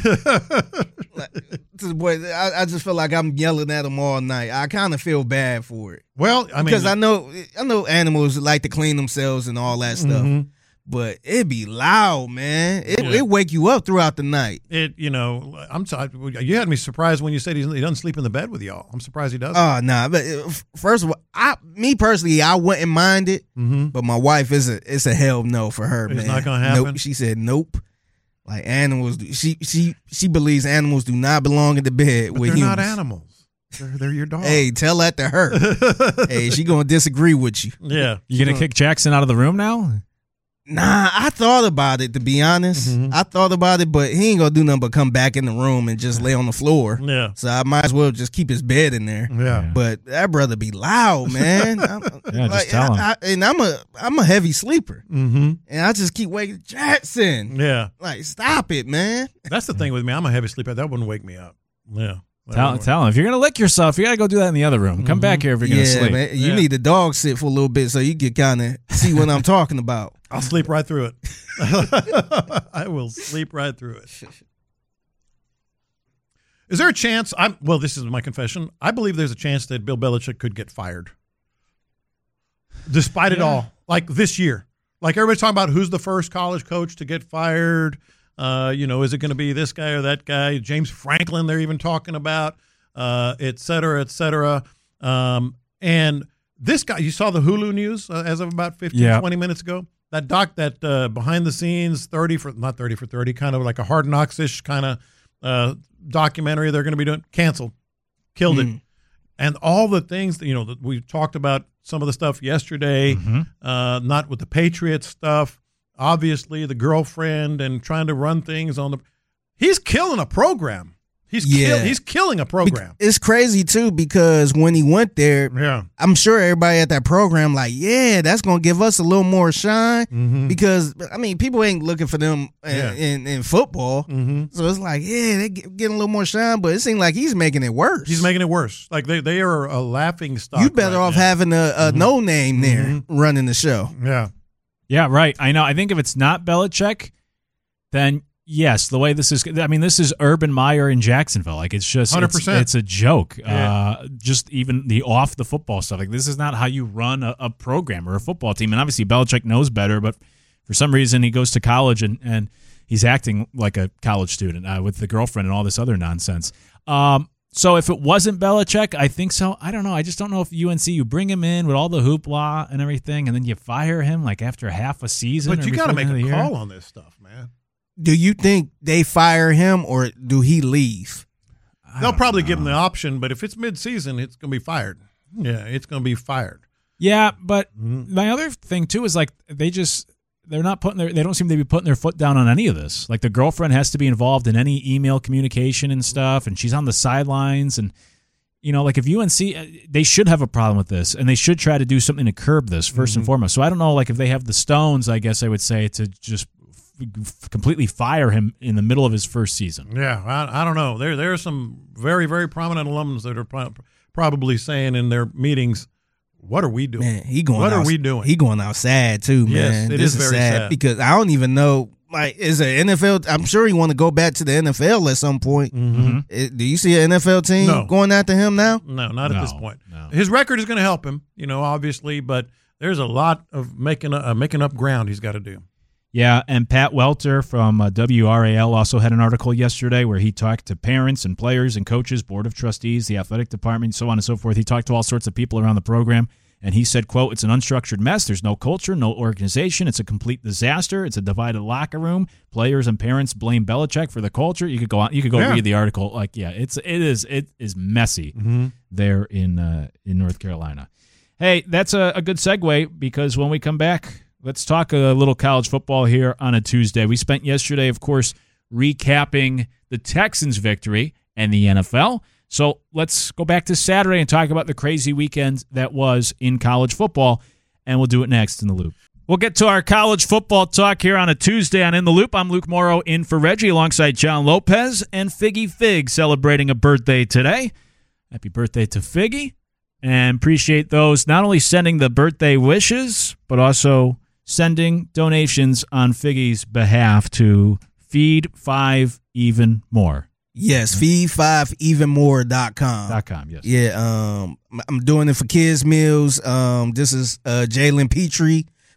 S8: Boy, I, I just feel like I'm yelling at him all night. I kind of feel bad for it.
S7: Well, I mean,
S8: because I know I know animals like to clean themselves and all that stuff.
S7: Mm-hmm.
S8: but it be loud, man. It
S7: Yeah.
S8: it wake you up throughout the night.
S7: It, you know, I'm sorry. You had me surprised when you said he's, he doesn't sleep in the bed with y'all. I'm surprised he doesn't.
S8: Oh, nah. But uh, first of all, I, me personally, I wouldn't mind it.
S7: Mm-hmm.
S8: But my wife is a, it's a hell no for her,
S7: It's
S8: man.
S7: not gonna happen?
S8: Nope. She said nope. Like animals, do- she she she believes animals do not belong in the bed
S7: But
S8: with
S7: they're
S8: humans.
S7: not animals. They're, they're your dog.
S8: Hey, tell that to her. Hey, she gonna disagree with you.
S7: Yeah.
S6: You gonna kick Jackson out of the room now?
S8: Nah, I thought about it, to be honest.
S7: Mm-hmm.
S8: I thought about it, but he ain't gonna do nothing but come back in the room and just lay on the floor.
S7: Yeah.
S8: So I might as well just keep his bed in there.
S7: Yeah.
S8: But that brother be loud, man. I'm,
S6: Yeah, just tell him.
S8: I, I, and I'm a I'm a heavy sleeper.
S7: Mm-hmm.
S8: And I just keep waking Jackson.
S7: Yeah.
S8: Like, stop it, man.
S7: That's the thing with me. I'm a heavy sleeper. That wouldn't wake me up. Yeah. That
S6: Tell,
S7: wouldn't
S6: tell him if you're gonna lick yourself, you gotta go do that in the other room. Come back here if you're gonna
S8: Yeah,
S6: sleep.
S8: man. You
S7: Yeah.
S8: need the dog sit for a little bit so you can kind of see what I'm talking about.
S7: I'll sleep right through it. I will sleep right through it. Is there a chance? I'm well. This is my confession. I believe there's a chance that Bill Belichick could get fired, despite it
S6: Yeah.
S7: all. Like this year, like everybody's talking about who's the first college coach to get fired. Uh, you know, is it going to be this guy or that guy? James Franklin, they're even talking about, uh, et cetera, et cetera. Um, and this guy, you saw the Hulu news uh, as of about fifteen,
S6: Yeah.
S7: twenty minutes ago. That doc, that uh, behind the scenes thirty for not thirty for thirty, kind of like a Hard Knocks ish kind of uh, documentary they're going to be doing, canceled, killed it,
S8: Mm.
S7: and all the things that, you know, that we talked about some of the stuff yesterday,
S6: Mhm.
S7: uh, not with the Patriots stuff, obviously the girlfriend and trying to run things on the. He's killing a program. He's
S8: Yeah.
S7: kill, he's killing a program.
S8: It's crazy too because when he went there,
S7: Yeah.
S8: I'm sure everybody at that program like, yeah, that's gonna give us a little more shine
S7: Mhm.
S8: because I mean, people ain't looking for them in,
S7: Yeah.
S8: in, in football,
S7: Mm-hmm.
S8: so it's like, yeah, they get, getting a little more shine, but it seems like he's making it worse.
S7: He's making it worse. Like they, they are a laughing stock.
S8: You better
S7: right
S8: off
S7: now.
S8: having a, a no name there
S7: Mhm.
S8: running the show.
S7: Yeah.
S6: Yeah, right. I know. I think if it's not Belichick, then yes, the way this is, I mean, this is Urban Meyer in Jacksonville. Like it's just,
S7: one hundred
S6: it's,
S7: percent.
S6: it's a joke.
S7: Yeah.
S6: Uh, just even the off the football stuff. Like this is not how you run a, a program or a football team. And obviously Belichick knows better, but for some reason he goes to college and, and he's acting like a college student uh, with the girlfriend and all this other nonsense. Um, so if it wasn't Belichick, I think so. I don't know. I just don't know if U N C, you bring him in with all the hoopla and everything, and then you fire him like after half a season.
S7: But
S6: or
S7: you got to
S6: before
S7: make
S6: the end
S7: a
S6: of the year.
S7: call on this stuff, man.
S8: Do you think they fire him or do he leave?
S7: They'll probably give him the option, but if it's mid-season, it's going to be fired. Yeah, it's going to be fired.
S6: Yeah, but
S7: Mm-hmm.
S6: my other thing too is like they just they're not putting their they don't seem to be putting their foot down on any of this. Like the girlfriend has to be involved in any email communication and stuff, and she's on the sidelines. And you know, like if U N C, they should have a problem with this, and they should try to do something to curb this 1st
S7: Mm-hmm.
S6: and foremost. So I don't know, like if they have the stones, I guess I would say to just f- completely fire him in the middle of his first season.
S7: Yeah, I, I don't know. There there are some very, very prominent alums that are pro- probably saying in their meetings, what are we doing?
S8: Man, he going.
S7: What
S8: out,
S7: are we doing?
S8: He going out sad too,
S7: Yes,
S8: man.
S7: it
S8: This
S7: is very sad.
S8: because I don't even know. Like, is an N F L? I'm sure he want to go back to the N F L at some point.
S7: Mhm.
S8: It- do you see an N F L team
S7: No.
S8: going after him now?
S7: No, not at
S6: No,
S7: this point.
S6: no.
S7: His record is going to help him, you know, obviously, but there's a lot of making uh, making up ground he's got to do.
S6: Yeah, and Pat Welter from uh, W R A L also had an article yesterday where he talked to parents and players and coaches, board of trustees, the athletic department, so on and so forth. He talked to all sorts of people around the program, and he said, quote, "It's an unstructured mess. There's no culture, no organization. It's a complete disaster. It's a divided locker room. Players and parents blame Belichick for the culture." You could go on. You could go
S7: Yeah.
S6: read the article. Like, yeah, it's it is it is messy
S7: Mm-hmm.
S6: there in uh, in North Carolina. Hey, that's a, a good segue because when we come back, let's talk a little college football here on a Tuesday. We spent yesterday, of course, recapping the Texans' victory and the N F L. So let's go back to Saturday and talk about the crazy weekend that was in college football, and we'll do it next in The Loop. We'll get to our college football talk here on a Tuesday on In the Loop. I'm Luke Morrow in for Reggie alongside John Lopez and Figgy Fig celebrating a birthday today. Happy birthday to Figgy, and appreciate those not only sending the birthday wishes, but also sending donations on Figgy's behalf to Feed Five Even More.
S8: Yes, feed five even more dot com.
S6: Dot com, yes.
S8: Yeah, um, I'm doing it for kids' meals. Um, this is uh, Jalen Petrie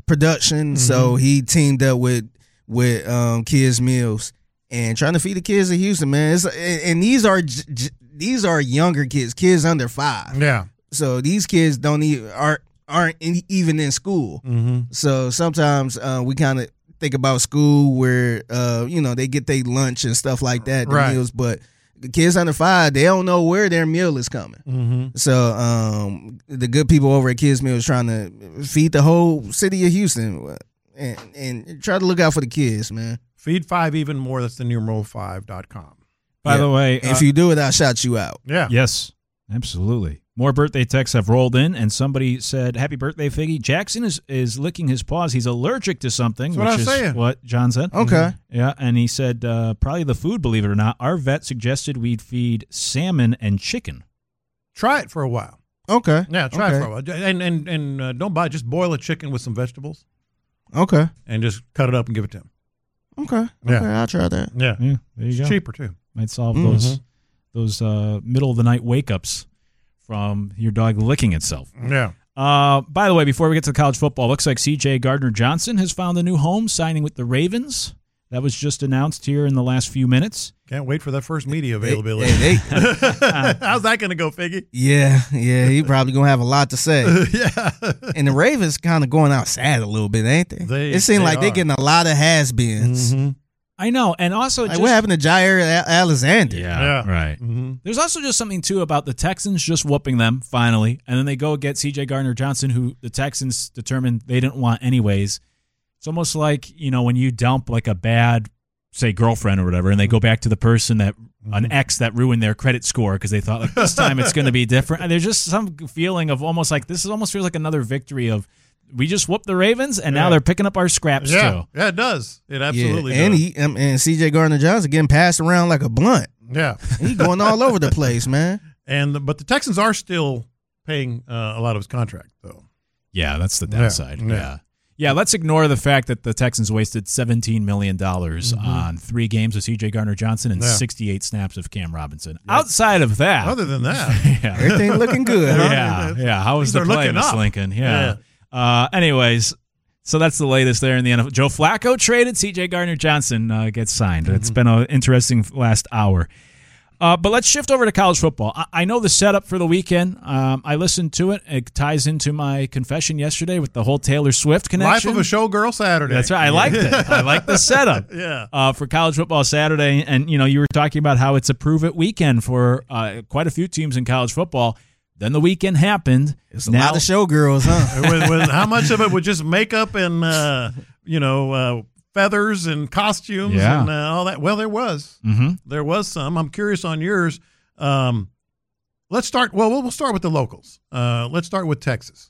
S8: production, mm-hmm. so he teamed up with with um, Kids Meals and trying to feed the kids in Houston, man. It's, and, and these are these are younger kids, kids under five.
S7: Yeah.
S8: So these kids don't even aren't aren't in, even in school.
S7: Mm-hmm.
S8: So sometimes uh, we kind of think about school where uh, you know they get their lunch and stuff like that, the
S7: right.
S8: meals, but the kids under five, they don't know where their meal is coming.
S7: Mm-hmm.
S8: So um, the good people over at Kids Meal is trying to feed the whole city of Houston and, and try to look out for the kids, man.
S7: Feed five even more. That's the numeral five dot com.
S6: By
S8: yeah.
S6: the way,
S8: if
S6: uh,
S8: you do it, I'll shout you out.
S7: Yeah.
S6: Yes, absolutely. More birthday texts have rolled in, and somebody said, "Happy birthday, Figgy." Jackson is, is licking his paws. He's allergic to something,
S7: That's what
S6: which
S7: I was
S6: is
S7: saying.
S6: what John said.
S8: Okay.
S6: Mm-hmm. Yeah, and he said uh, probably the food, believe it or not. Our vet suggested we'd feed salmon and chicken.
S7: Try it for a while.
S8: Okay.
S7: Yeah, try
S8: okay.
S7: it for a while. And and and uh, don't buy. Just boil a chicken with some vegetables.
S8: Okay.
S7: And just cut it up and give it to him.
S8: Okay.
S7: Yeah.
S8: Okay, I'll try that.
S7: Yeah.
S6: Yeah, there you
S7: It's
S6: go.
S7: cheaper too.
S6: Might solve
S8: Mm-hmm.
S6: those those uh, middle of the night wake ups from your dog licking itself.
S7: Yeah.
S6: Uh, by the way, before we get to college football, looks like C J Gardner-Johnson has found a new home, signing with the Ravens. That was just announced here in the last few minutes.
S7: Can't wait for that first media availability.
S8: Hey, hey,
S7: How's that going to go, Figgy?
S8: Yeah, yeah, he probably gonna have a lot to say.
S7: Yeah.
S8: And the Ravens kind of going out sad a little bit, ain't they?
S7: They-
S8: it seems
S7: they
S8: like they're
S7: are.
S8: getting a lot of has-beens.
S7: Mm-hmm.
S6: I know, and also
S8: Like,
S6: just,
S8: what happened to Jair A- Alexander?
S6: Yeah,
S7: Yeah.
S6: right.
S7: Mm-hmm.
S6: There's also just something, too, about the Texans just whooping them, finally, and then they go get C J Gardner-Johnson, who the Texans determined they didn't want anyways. It's almost like, you know, when you dump, like, a bad, say, girlfriend or whatever, and they go back to the person that, an ex that ruined their credit score because they thought, like, this time it's going to be different. And there's just some feeling of almost like, this is almost feels like another victory of, we just whooped the Ravens, and now
S7: Yeah.
S6: they're picking up our scraps,
S7: Yeah.
S6: too.
S7: Yeah, it does. It absolutely
S8: yeah. And
S7: does.
S8: he um, and C J Gardner-Johnson getting passed around like a blunt.
S7: Yeah.
S8: He going all over the place, man.
S7: And the, but the Texans are still paying uh, a lot of his contract, though.
S6: Yeah, that's the
S7: Yeah,
S6: downside.
S7: yeah.
S6: Yeah. yeah. let's ignore the fact that the Texans wasted seventeen million dollars
S7: Mhm.
S6: on three games of C J Gardner-Johnson and
S7: Yeah.
S6: sixty-eight snaps of Cam Robinson. Outside of that.
S7: Other than that,
S6: yeah.
S8: Everything looking good. Huh?
S6: Yeah, yeah. How was
S7: Things
S6: the
S7: are
S6: play,
S7: looking
S6: Miss
S7: up.
S6: Lincoln? Yeah. Uh, anyways, so that's the latest there in the N F L. Joe Flacco traded. C J Gardner-Johnson uh, gets signed. It's
S7: Mm-hmm.
S6: been an interesting last hour. Uh, but let's shift over to college football. I, I know the setup for the weekend. Um, I listened to it. It ties into my confession yesterday with the whole Taylor Swift connection.
S7: Life of a Showgirl Saturday.
S6: That's right. I liked it. I like the setup.
S7: Yeah.
S6: Uh, for college football Saturday, and you know, you were talking about how it's a prove it weekend for uh, quite a few teams in college football. Then the weekend happened.
S8: It's a lot of showgirls, huh?
S7: with, with how much of it was just makeup and uh, you know uh, feathers and costumes
S6: Yeah.
S7: and uh, all that? Well, there was.
S6: Mm-hmm.
S7: There was some. I'm curious on yours. Um, let's start. Well, we'll start with the locals. Uh, let's start with Texas.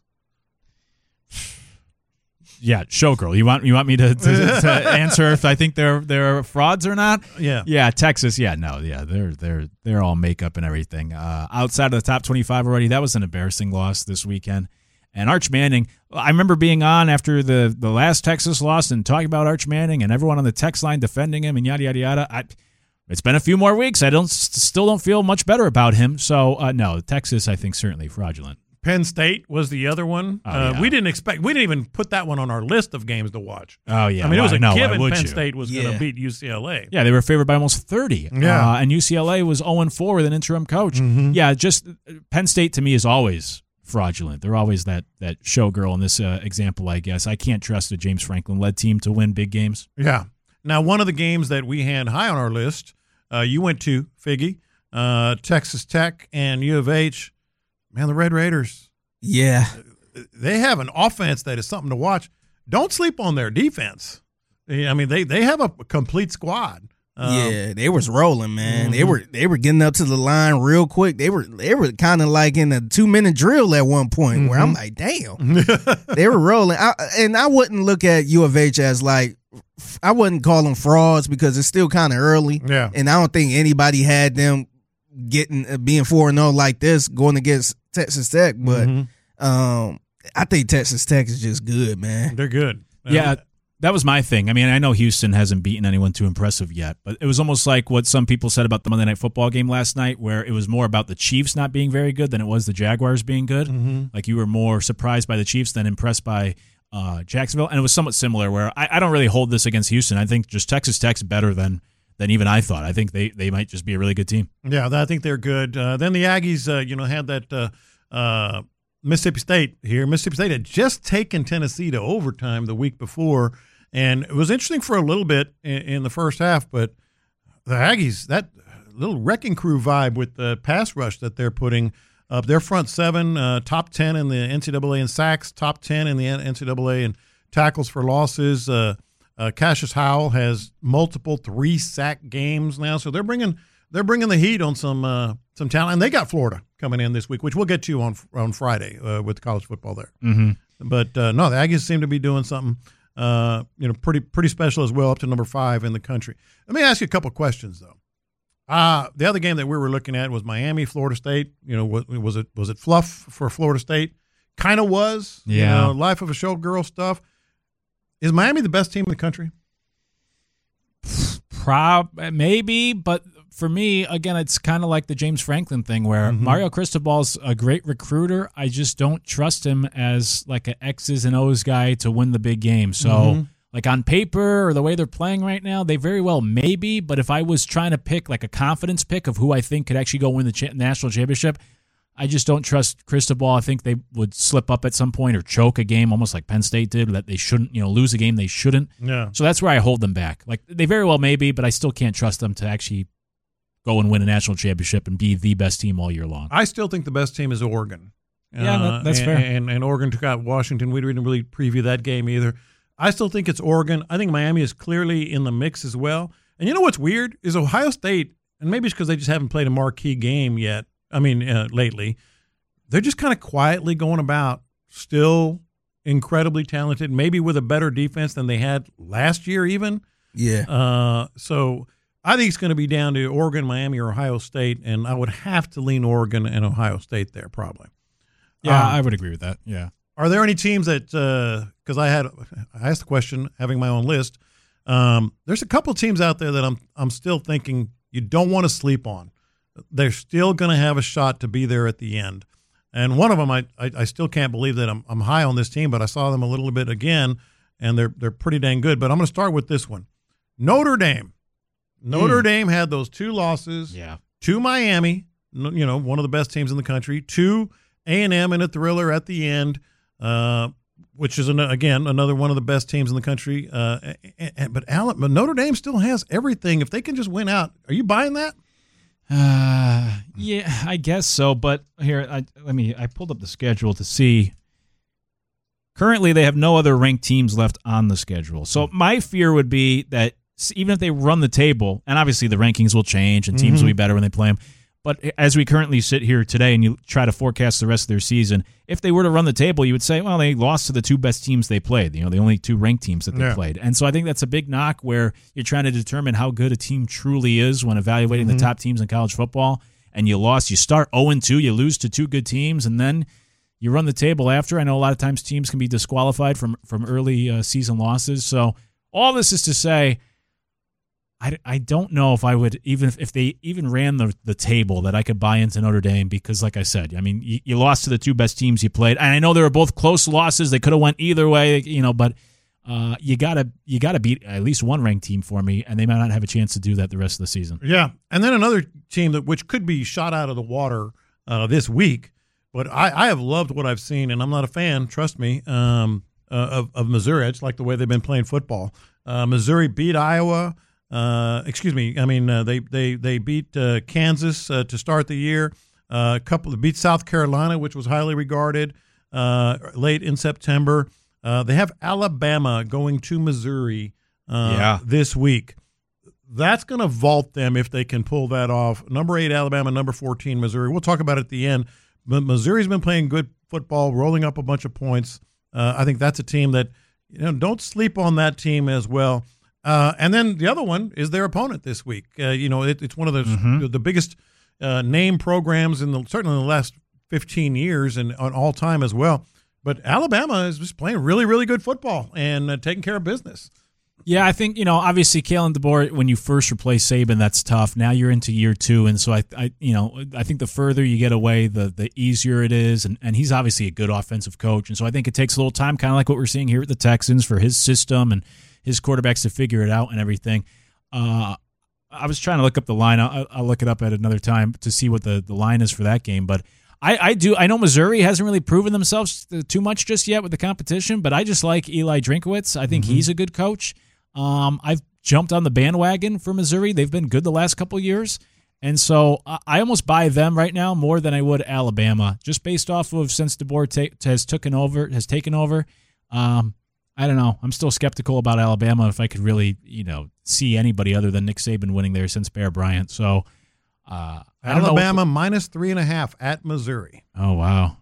S6: Yeah, showgirl. You want you want me to, to, to answer if I think they're they're frauds or not?
S7: Yeah.
S6: Yeah, Texas. Yeah, no, yeah, they're they're they're all makeup and everything. Uh, outside of the top twenty-five already, that was an embarrassing loss this weekend. And Arch Manning, I remember being on after the the last Texas loss and talking about Arch Manning and everyone on the text line defending him and yada yada yada. I, it's been a few more weeks. I don't still don't feel much better about him. So uh, no, Texas, I think certainly fraudulent.
S7: Penn State was the other one.
S6: Oh,
S7: uh,
S6: yeah.
S7: We didn't expect. We didn't even put that one on our list of games to watch.
S6: Oh yeah,
S7: I mean, it was
S6: Why-
S7: a
S6: no, why
S7: given.
S6: would
S7: Penn
S6: you?
S7: State was going
S8: Yeah.
S7: to beat U C L A.
S6: Yeah, they were favored by almost thirty.
S7: Yeah.
S6: Uh, and U C L A was oh and four with an interim coach.
S7: Mhm.
S6: Yeah, just Penn State to me is always fraudulent. They're always that that showgirl in this uh, example, I guess. I can't trust a James Franklin-led team to win big games.
S7: Yeah. Now, one of the games that we had high on our list, uh, you went to, Figgy, uh, Texas Tech and U of H. Man, the Red Raiders.
S8: Yeah.
S7: They have an offense that is something to watch. Don't sleep on their defense. I mean, they, they have a complete squad. Um,
S8: Yeah, they was rolling, man. They
S7: Mhm.
S8: were they were getting up to the line real quick. They were they were kind of like in a two minute drill at one point where I'm
S7: Mhm.
S8: like, damn, they were rolling. I, and I wouldn't look at U of H as like, I wouldn't call them frauds because it's still kind of early.
S7: Yeah.
S8: And I don't think anybody had them getting uh, being four and zero like this going against Texas Tech. But
S7: Mhm.
S8: um, I think Texas Tech is just good, man.
S7: They're good.
S6: Yeah, that was my thing. I mean, I know Houston hasn't beaten anyone too impressive yet, but it was almost like what some people said about the Monday Night Football game last night, where it was more about the Chiefs not being very good than it was the Jaguars being good.
S7: Mhm.
S6: Like you were more surprised by the Chiefs than impressed by uh, Jacksonville, and it was somewhat similar. Where I, I don't really hold this against Houston. I think just Texas Tech's better than than even I thought. I think they, they might just be a really good team.
S7: Yeah, I think they're good. Uh, then the Aggies, uh, you know, had that uh, uh, Mississippi State here. Mississippi State had just taken Tennessee to overtime the week before, and it was interesting for a little bit in, in the first half. But the Aggies, that little wrecking crew vibe with the pass rush that they're putting up, their front seven, uh, top ten in the N C double A in sacks, top ten in the N C double A in tackles for losses. Uh, Uh, Cassius Howell has multiple three sack games now, so they're bringing they're bringing the heat on some uh, some talent, and they got Florida coming in this week, which we'll get to on on Friday uh, with college football there.
S6: Mm-hmm.
S7: But uh, no, the Aggies seem to be doing something uh, you know pretty pretty special as well, up to number five in the country. Let me ask you a couple of questions though. Uh, the other game that we were looking at was Miami, Florida State. You know, was, was it was it fluff for Florida State? Kind of was.
S6: Yeah.
S7: You know, life of a showgirl stuff. Is Miami the best team in the country?
S6: Prob maybe, but for me, again, it's kind of like the James Franklin thing where
S7: Mm-hmm.
S6: Mario Cristobal's a great recruiter. I just don't trust him as like an X's and O's guy to win the big game. So,
S7: Mm-hmm.
S6: like on paper or the way they're playing right now, they very well maybe. But if I was trying to pick like a confidence pick of who I think could actually go win the cha- national championship, I just don't trust Cristobal. I think they would slip up at some point or choke a game, almost like Penn State did, that they shouldn't, you know, lose a game they shouldn't.
S7: Yeah.
S6: So that's where I hold them back. Like they very well may be, but I still can't trust them to actually go and win a national championship and be the best team all year long.
S7: I still think the best team is Oregon.
S6: Yeah,
S7: uh,
S6: that, that's
S7: and,
S6: fair.
S7: And, and Oregon took out Washington. We didn't really preview that game either. I still think it's Oregon. I think Miami is clearly in the mix as well. And you know what's weird is Ohio State, and maybe it's because they just haven't played a marquee game yet, I mean, uh, lately, they're just kind of quietly going about, still incredibly talented, maybe with a better defense than they had last year even.
S8: Yeah.
S7: Uh, so I think it's going to be down to Oregon, Miami, or Ohio State, and I would have to lean Oregon and Ohio State there probably.
S6: Yeah,
S7: Um,
S6: I would agree with that. Yeah.
S7: Are there any teams that because uh, I had I asked the question, having my own list. Um, there's a couple teams out there that I'm I'm still thinking you don't want to sleep on. They're still going to have a shot to be there at the end. And one of them, I, I I still can't believe that I'm I'm high on this team, but I saw them a little bit again, and they're they're pretty dang good. But I'm going to start with this one, Notre Dame. Notre mm. Dame had those two losses.
S6: Yeah.
S7: To Miami, you know, one of the best teams in the country. To A and M in a thriller at the end, uh, which is an, again another one of the best teams in the country. Uh, and, and, but, Allen, but Notre Dame still has everything. If they can just win out, are you buying that?
S6: Uh, yeah, I guess so. But here, I, let me. I pulled up the schedule to see. Currently, they have no other ranked teams left on the schedule. So my fear would be that even if they run the table, and obviously the rankings will change and teams mm-hmm. will be better when they play them. But as we currently sit here today and you try to forecast the rest of their season, if they were to run the table, you would say, well, they lost to the two best teams they played, you know, the only two ranked teams that they
S7: yeah.
S6: played. And so I think that's a big knock where you're trying to determine how good a team truly is when evaluating mm-hmm. the top teams in college football. And you lost. You start oh and two, you lose to two good teams, and then you run the table after. I know a lot of times teams can be disqualified from, from early uh, season losses. So all this is to say, I, I don't know if I would, even if, if they even ran the, the table, that I could buy into Notre Dame because, like I said, I mean, you, you lost to the two best teams you played. And I know they were both close losses. They could have went either way, you know, but uh, you gotta you gotta beat at least one ranked team for me, and they might not have a chance to do that the rest of the season.
S7: Yeah, and then another team that which could be shot out of the water uh, this week, but I, I have loved what I've seen, and I'm not a fan, trust me, um, uh, of, of Missouri. I just like the way they've been playing football. Uh, Missouri beat Iowa. Uh, excuse me. I mean, uh, they they they beat uh, Kansas uh, to start the year. A uh, couple beat South Carolina, which was highly regarded uh, late in September. Uh, they have Alabama going to Missouri uh,
S6: yeah.
S7: this week. That's going to vault them if they can pull that off. Number eight Alabama, number fourteen Missouri. We'll talk about it at the end. But Missouri's been playing good football, rolling up a bunch of points. Uh, I think that's a team that, you know, don't sleep on that team as well. Uh, and then the other one is their opponent this week. Uh, you know, it, it's one of those mm-hmm. the biggest uh, name programs in the certainly in the last fifteen years and on all time as well. But Alabama is just playing really, really good football and uh, taking care of business.
S6: Yeah, I think, you know, obviously Kalen DeBoer, when you first replace Saban, that's tough. Now you're into year two, and so I, I you know, I think the further you get away, the the easier it is, and, and he's obviously a good offensive coach, and so I think it takes a little time, kind of like what we're seeing here at the Texans, for his system and his quarterbacks to figure it out and everything. Uh, I was trying to look up the line. I'll, I'll look it up at another time to see what the, the line is for that game, but I, I do. I know Missouri hasn't really proven themselves too much just yet with the competition, but I just like Eli Drinkwitz. I think mm-hmm. he's a good coach. Um, I've jumped on the bandwagon for Missouri. They've been good the last couple of years. And so I almost buy them right now more than I would Alabama, just based off of since DeBoer ta- has taken over, has taken over. Um, I don't know. I'm still skeptical about Alabama if I could really, you know, see anybody other than Nick Saban winning there since Bear Bryant. So uh, I don't
S7: Alabama
S6: know.
S7: minus three and a half at Missouri.
S6: Oh, wow.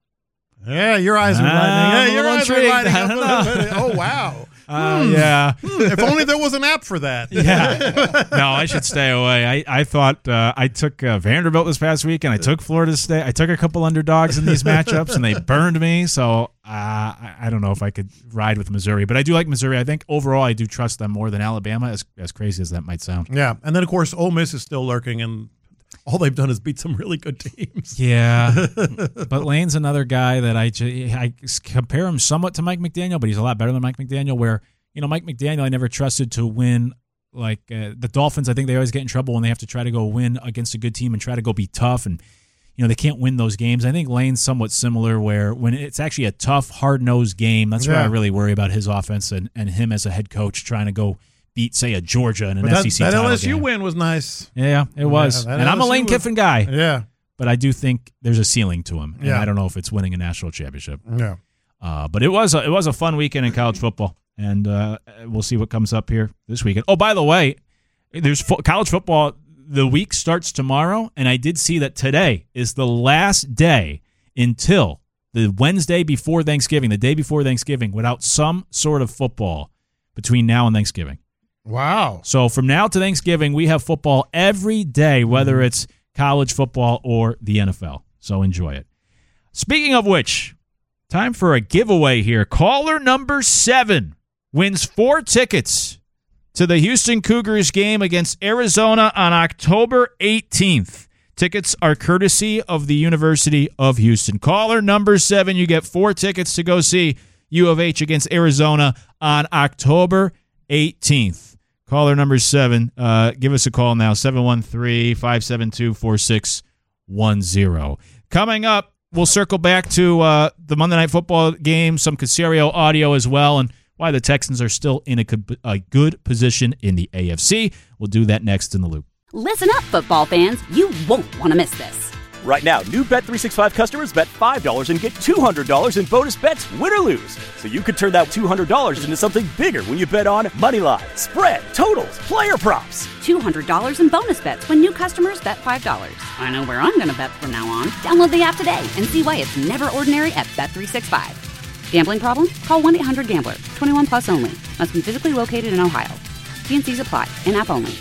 S7: Yeah, your eyes are lighting.
S6: Uh,
S7: Yeah, your eyes are lighting up a little
S6: know.
S7: bit. Oh, wow.
S6: Uh,
S7: Hmm.
S6: yeah.
S7: Hmm, if only there was an app for that.
S6: Yeah. No, I should stay away. I, I thought uh, I took uh, Vanderbilt this past week, and I took Florida State. I took a couple underdogs in these matchups, and they burned me. So uh, I, I don't know if I could ride with Missouri. But I do like Missouri. I think overall I do trust them more than Alabama, as, as crazy as that might sound.
S7: Yeah, and then, of course, Ole Miss is still lurking, and all they've done is beat some really good teams.
S6: Yeah. But Lane's another guy that I, I compare him somewhat to Mike McDaniel, but he's a lot better than Mike McDaniel, where, you know, Mike McDaniel I never trusted to win. Like uh, the Dolphins, I think they always get in trouble when they have to try to go win against a good team and try to go be tough, and, you know, they can't win those games. I think Lane's somewhat similar, where when it's actually a tough, hard-nosed game, that's yeah. where I really worry about his offense and, and him as a head coach trying to go beat, say, a Georgia in an
S7: but that,
S6: S E C
S7: that
S6: title
S7: L S U
S6: game.
S7: win was nice.
S6: Yeah, it was.
S7: Yeah,
S6: and I'm a Lane
S7: was,
S6: Kiffin guy.
S7: Yeah.
S6: But I do think there's a ceiling to him. And
S7: yeah.
S6: I don't know if it's winning a national championship.
S7: Yeah.
S6: Uh, but it was a, it was a fun weekend in college football. And uh, we'll see what comes up here this weekend. Oh, by the way, there's fo- college football. The week starts tomorrow, and I did see that today is the last day until the Wednesday before Thanksgiving, the day before Thanksgiving, without some sort of football between now and Thanksgiving.
S7: Wow.
S6: So from now to Thanksgiving, we have football every day, whether it's college football or the N F L. So enjoy it. Speaking of which, time for a giveaway here. Caller number seven wins four tickets to the Houston Cougars game against Arizona on October eighteenth. Tickets are courtesy of the University of Houston. Caller number seven, you get four tickets to go see U of H against Arizona on October eighteenth. Caller number seven, uh, give us a call now, seven one three, five seven two, four six one zero. Coming up, we'll circle back to uh, the Monday Night Football game, some Caserio audio as well, and why the Texans are still in a, a good position in the A F C. We'll do that next in the Loop.
S1: Listen up, football fans. You won't want to miss this.
S2: Right now, new Bet three sixty-five customers bet five dollars and get two hundred dollars in bonus bets, win or lose. So you could turn that two hundred dollars into something bigger when you bet on moneyline, spread, totals, player props.
S1: two hundred dollars in bonus bets when new customers bet five dollars. I know where I'm going to bet from now on. Download the app today and see why it's never ordinary at Bet three sixty-five. Gambling problem? Call one eight hundred gambler. twenty-one plus only. Must be physically located in Ohio. T and C's apply. In-app only.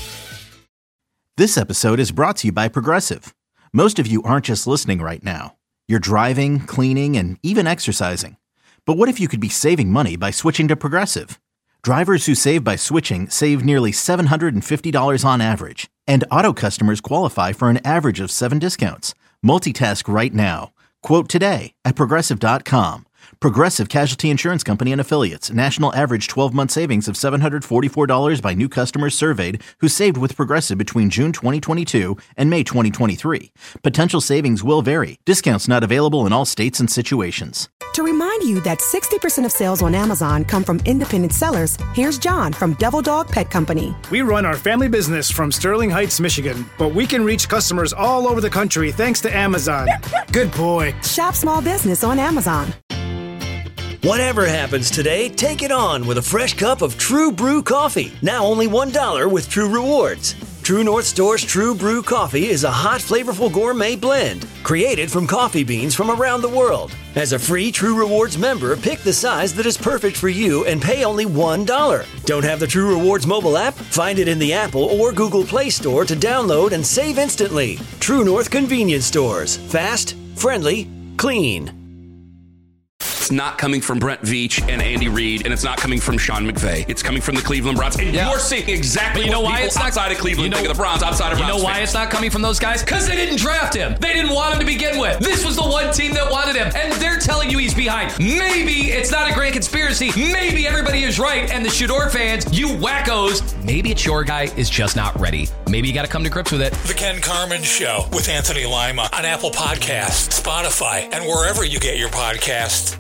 S3: This episode is brought to you by Progressive. Most of you aren't just listening right now. You're driving, cleaning, and even exercising. But what if you could be saving money by switching to Progressive? Drivers who save by switching save nearly seven hundred fifty dollars on average. And auto customers qualify for an average of seven discounts. Multitask right now. Quote today at Progressive dot com. Progressive Casualty Insurance Company and Affiliates. National average twelve-month savings of seven hundred forty-four dollars by new customers surveyed who saved with Progressive between June twenty twenty-two and May twenty twenty-three. Potential savings will vary. Discounts not available in all states and situations.
S4: To remind you that sixty percent of sales on Amazon come from independent sellers, here's John from Devil Dog Pet Company.
S5: We run our family business from Sterling Heights, Michigan, but we can reach customers all over the country thanks to Amazon. Good boy.
S4: Shop small business on Amazon.
S12: Whatever happens today, take it on with a fresh cup of True Brew coffee. Now only one dollar with True Rewards. True North Store's True Brew coffee is a hot, flavorful gourmet blend created from coffee beans from around the world. As a free True Rewards member, pick the size that is perfect for you and pay only one dollar. Don't have the True Rewards mobile app? Find it in the Apple or Google Play Store to download and save instantly. True North Convenience Stores. Fast, friendly, clean.
S13: it's not coming from Brent Veach and Andy Reid, and it's not coming from Sean McVay. It's coming from the Cleveland Browns. And yeah. you're seeing exactly
S18: but you know
S13: what
S18: why
S13: people
S18: it's not,
S13: outside of Cleveland
S18: you know,
S13: think of the Browns, outside of
S18: You
S13: Browns
S18: know why
S13: fans.
S18: it's not coming from those guys? Because they didn't draft him. They didn't want him to begin with. This was the one team that wanted him, and they're telling you he's behind. Maybe it's not a grand conspiracy. Maybe everybody is right, and the Shador fans, you wackos, maybe it's your guy is just not ready. Maybe you got to come to grips with it.
S17: The Ken Carman Show with Anthony Lima on Apple Podcasts, Spotify, and wherever you get your podcasts.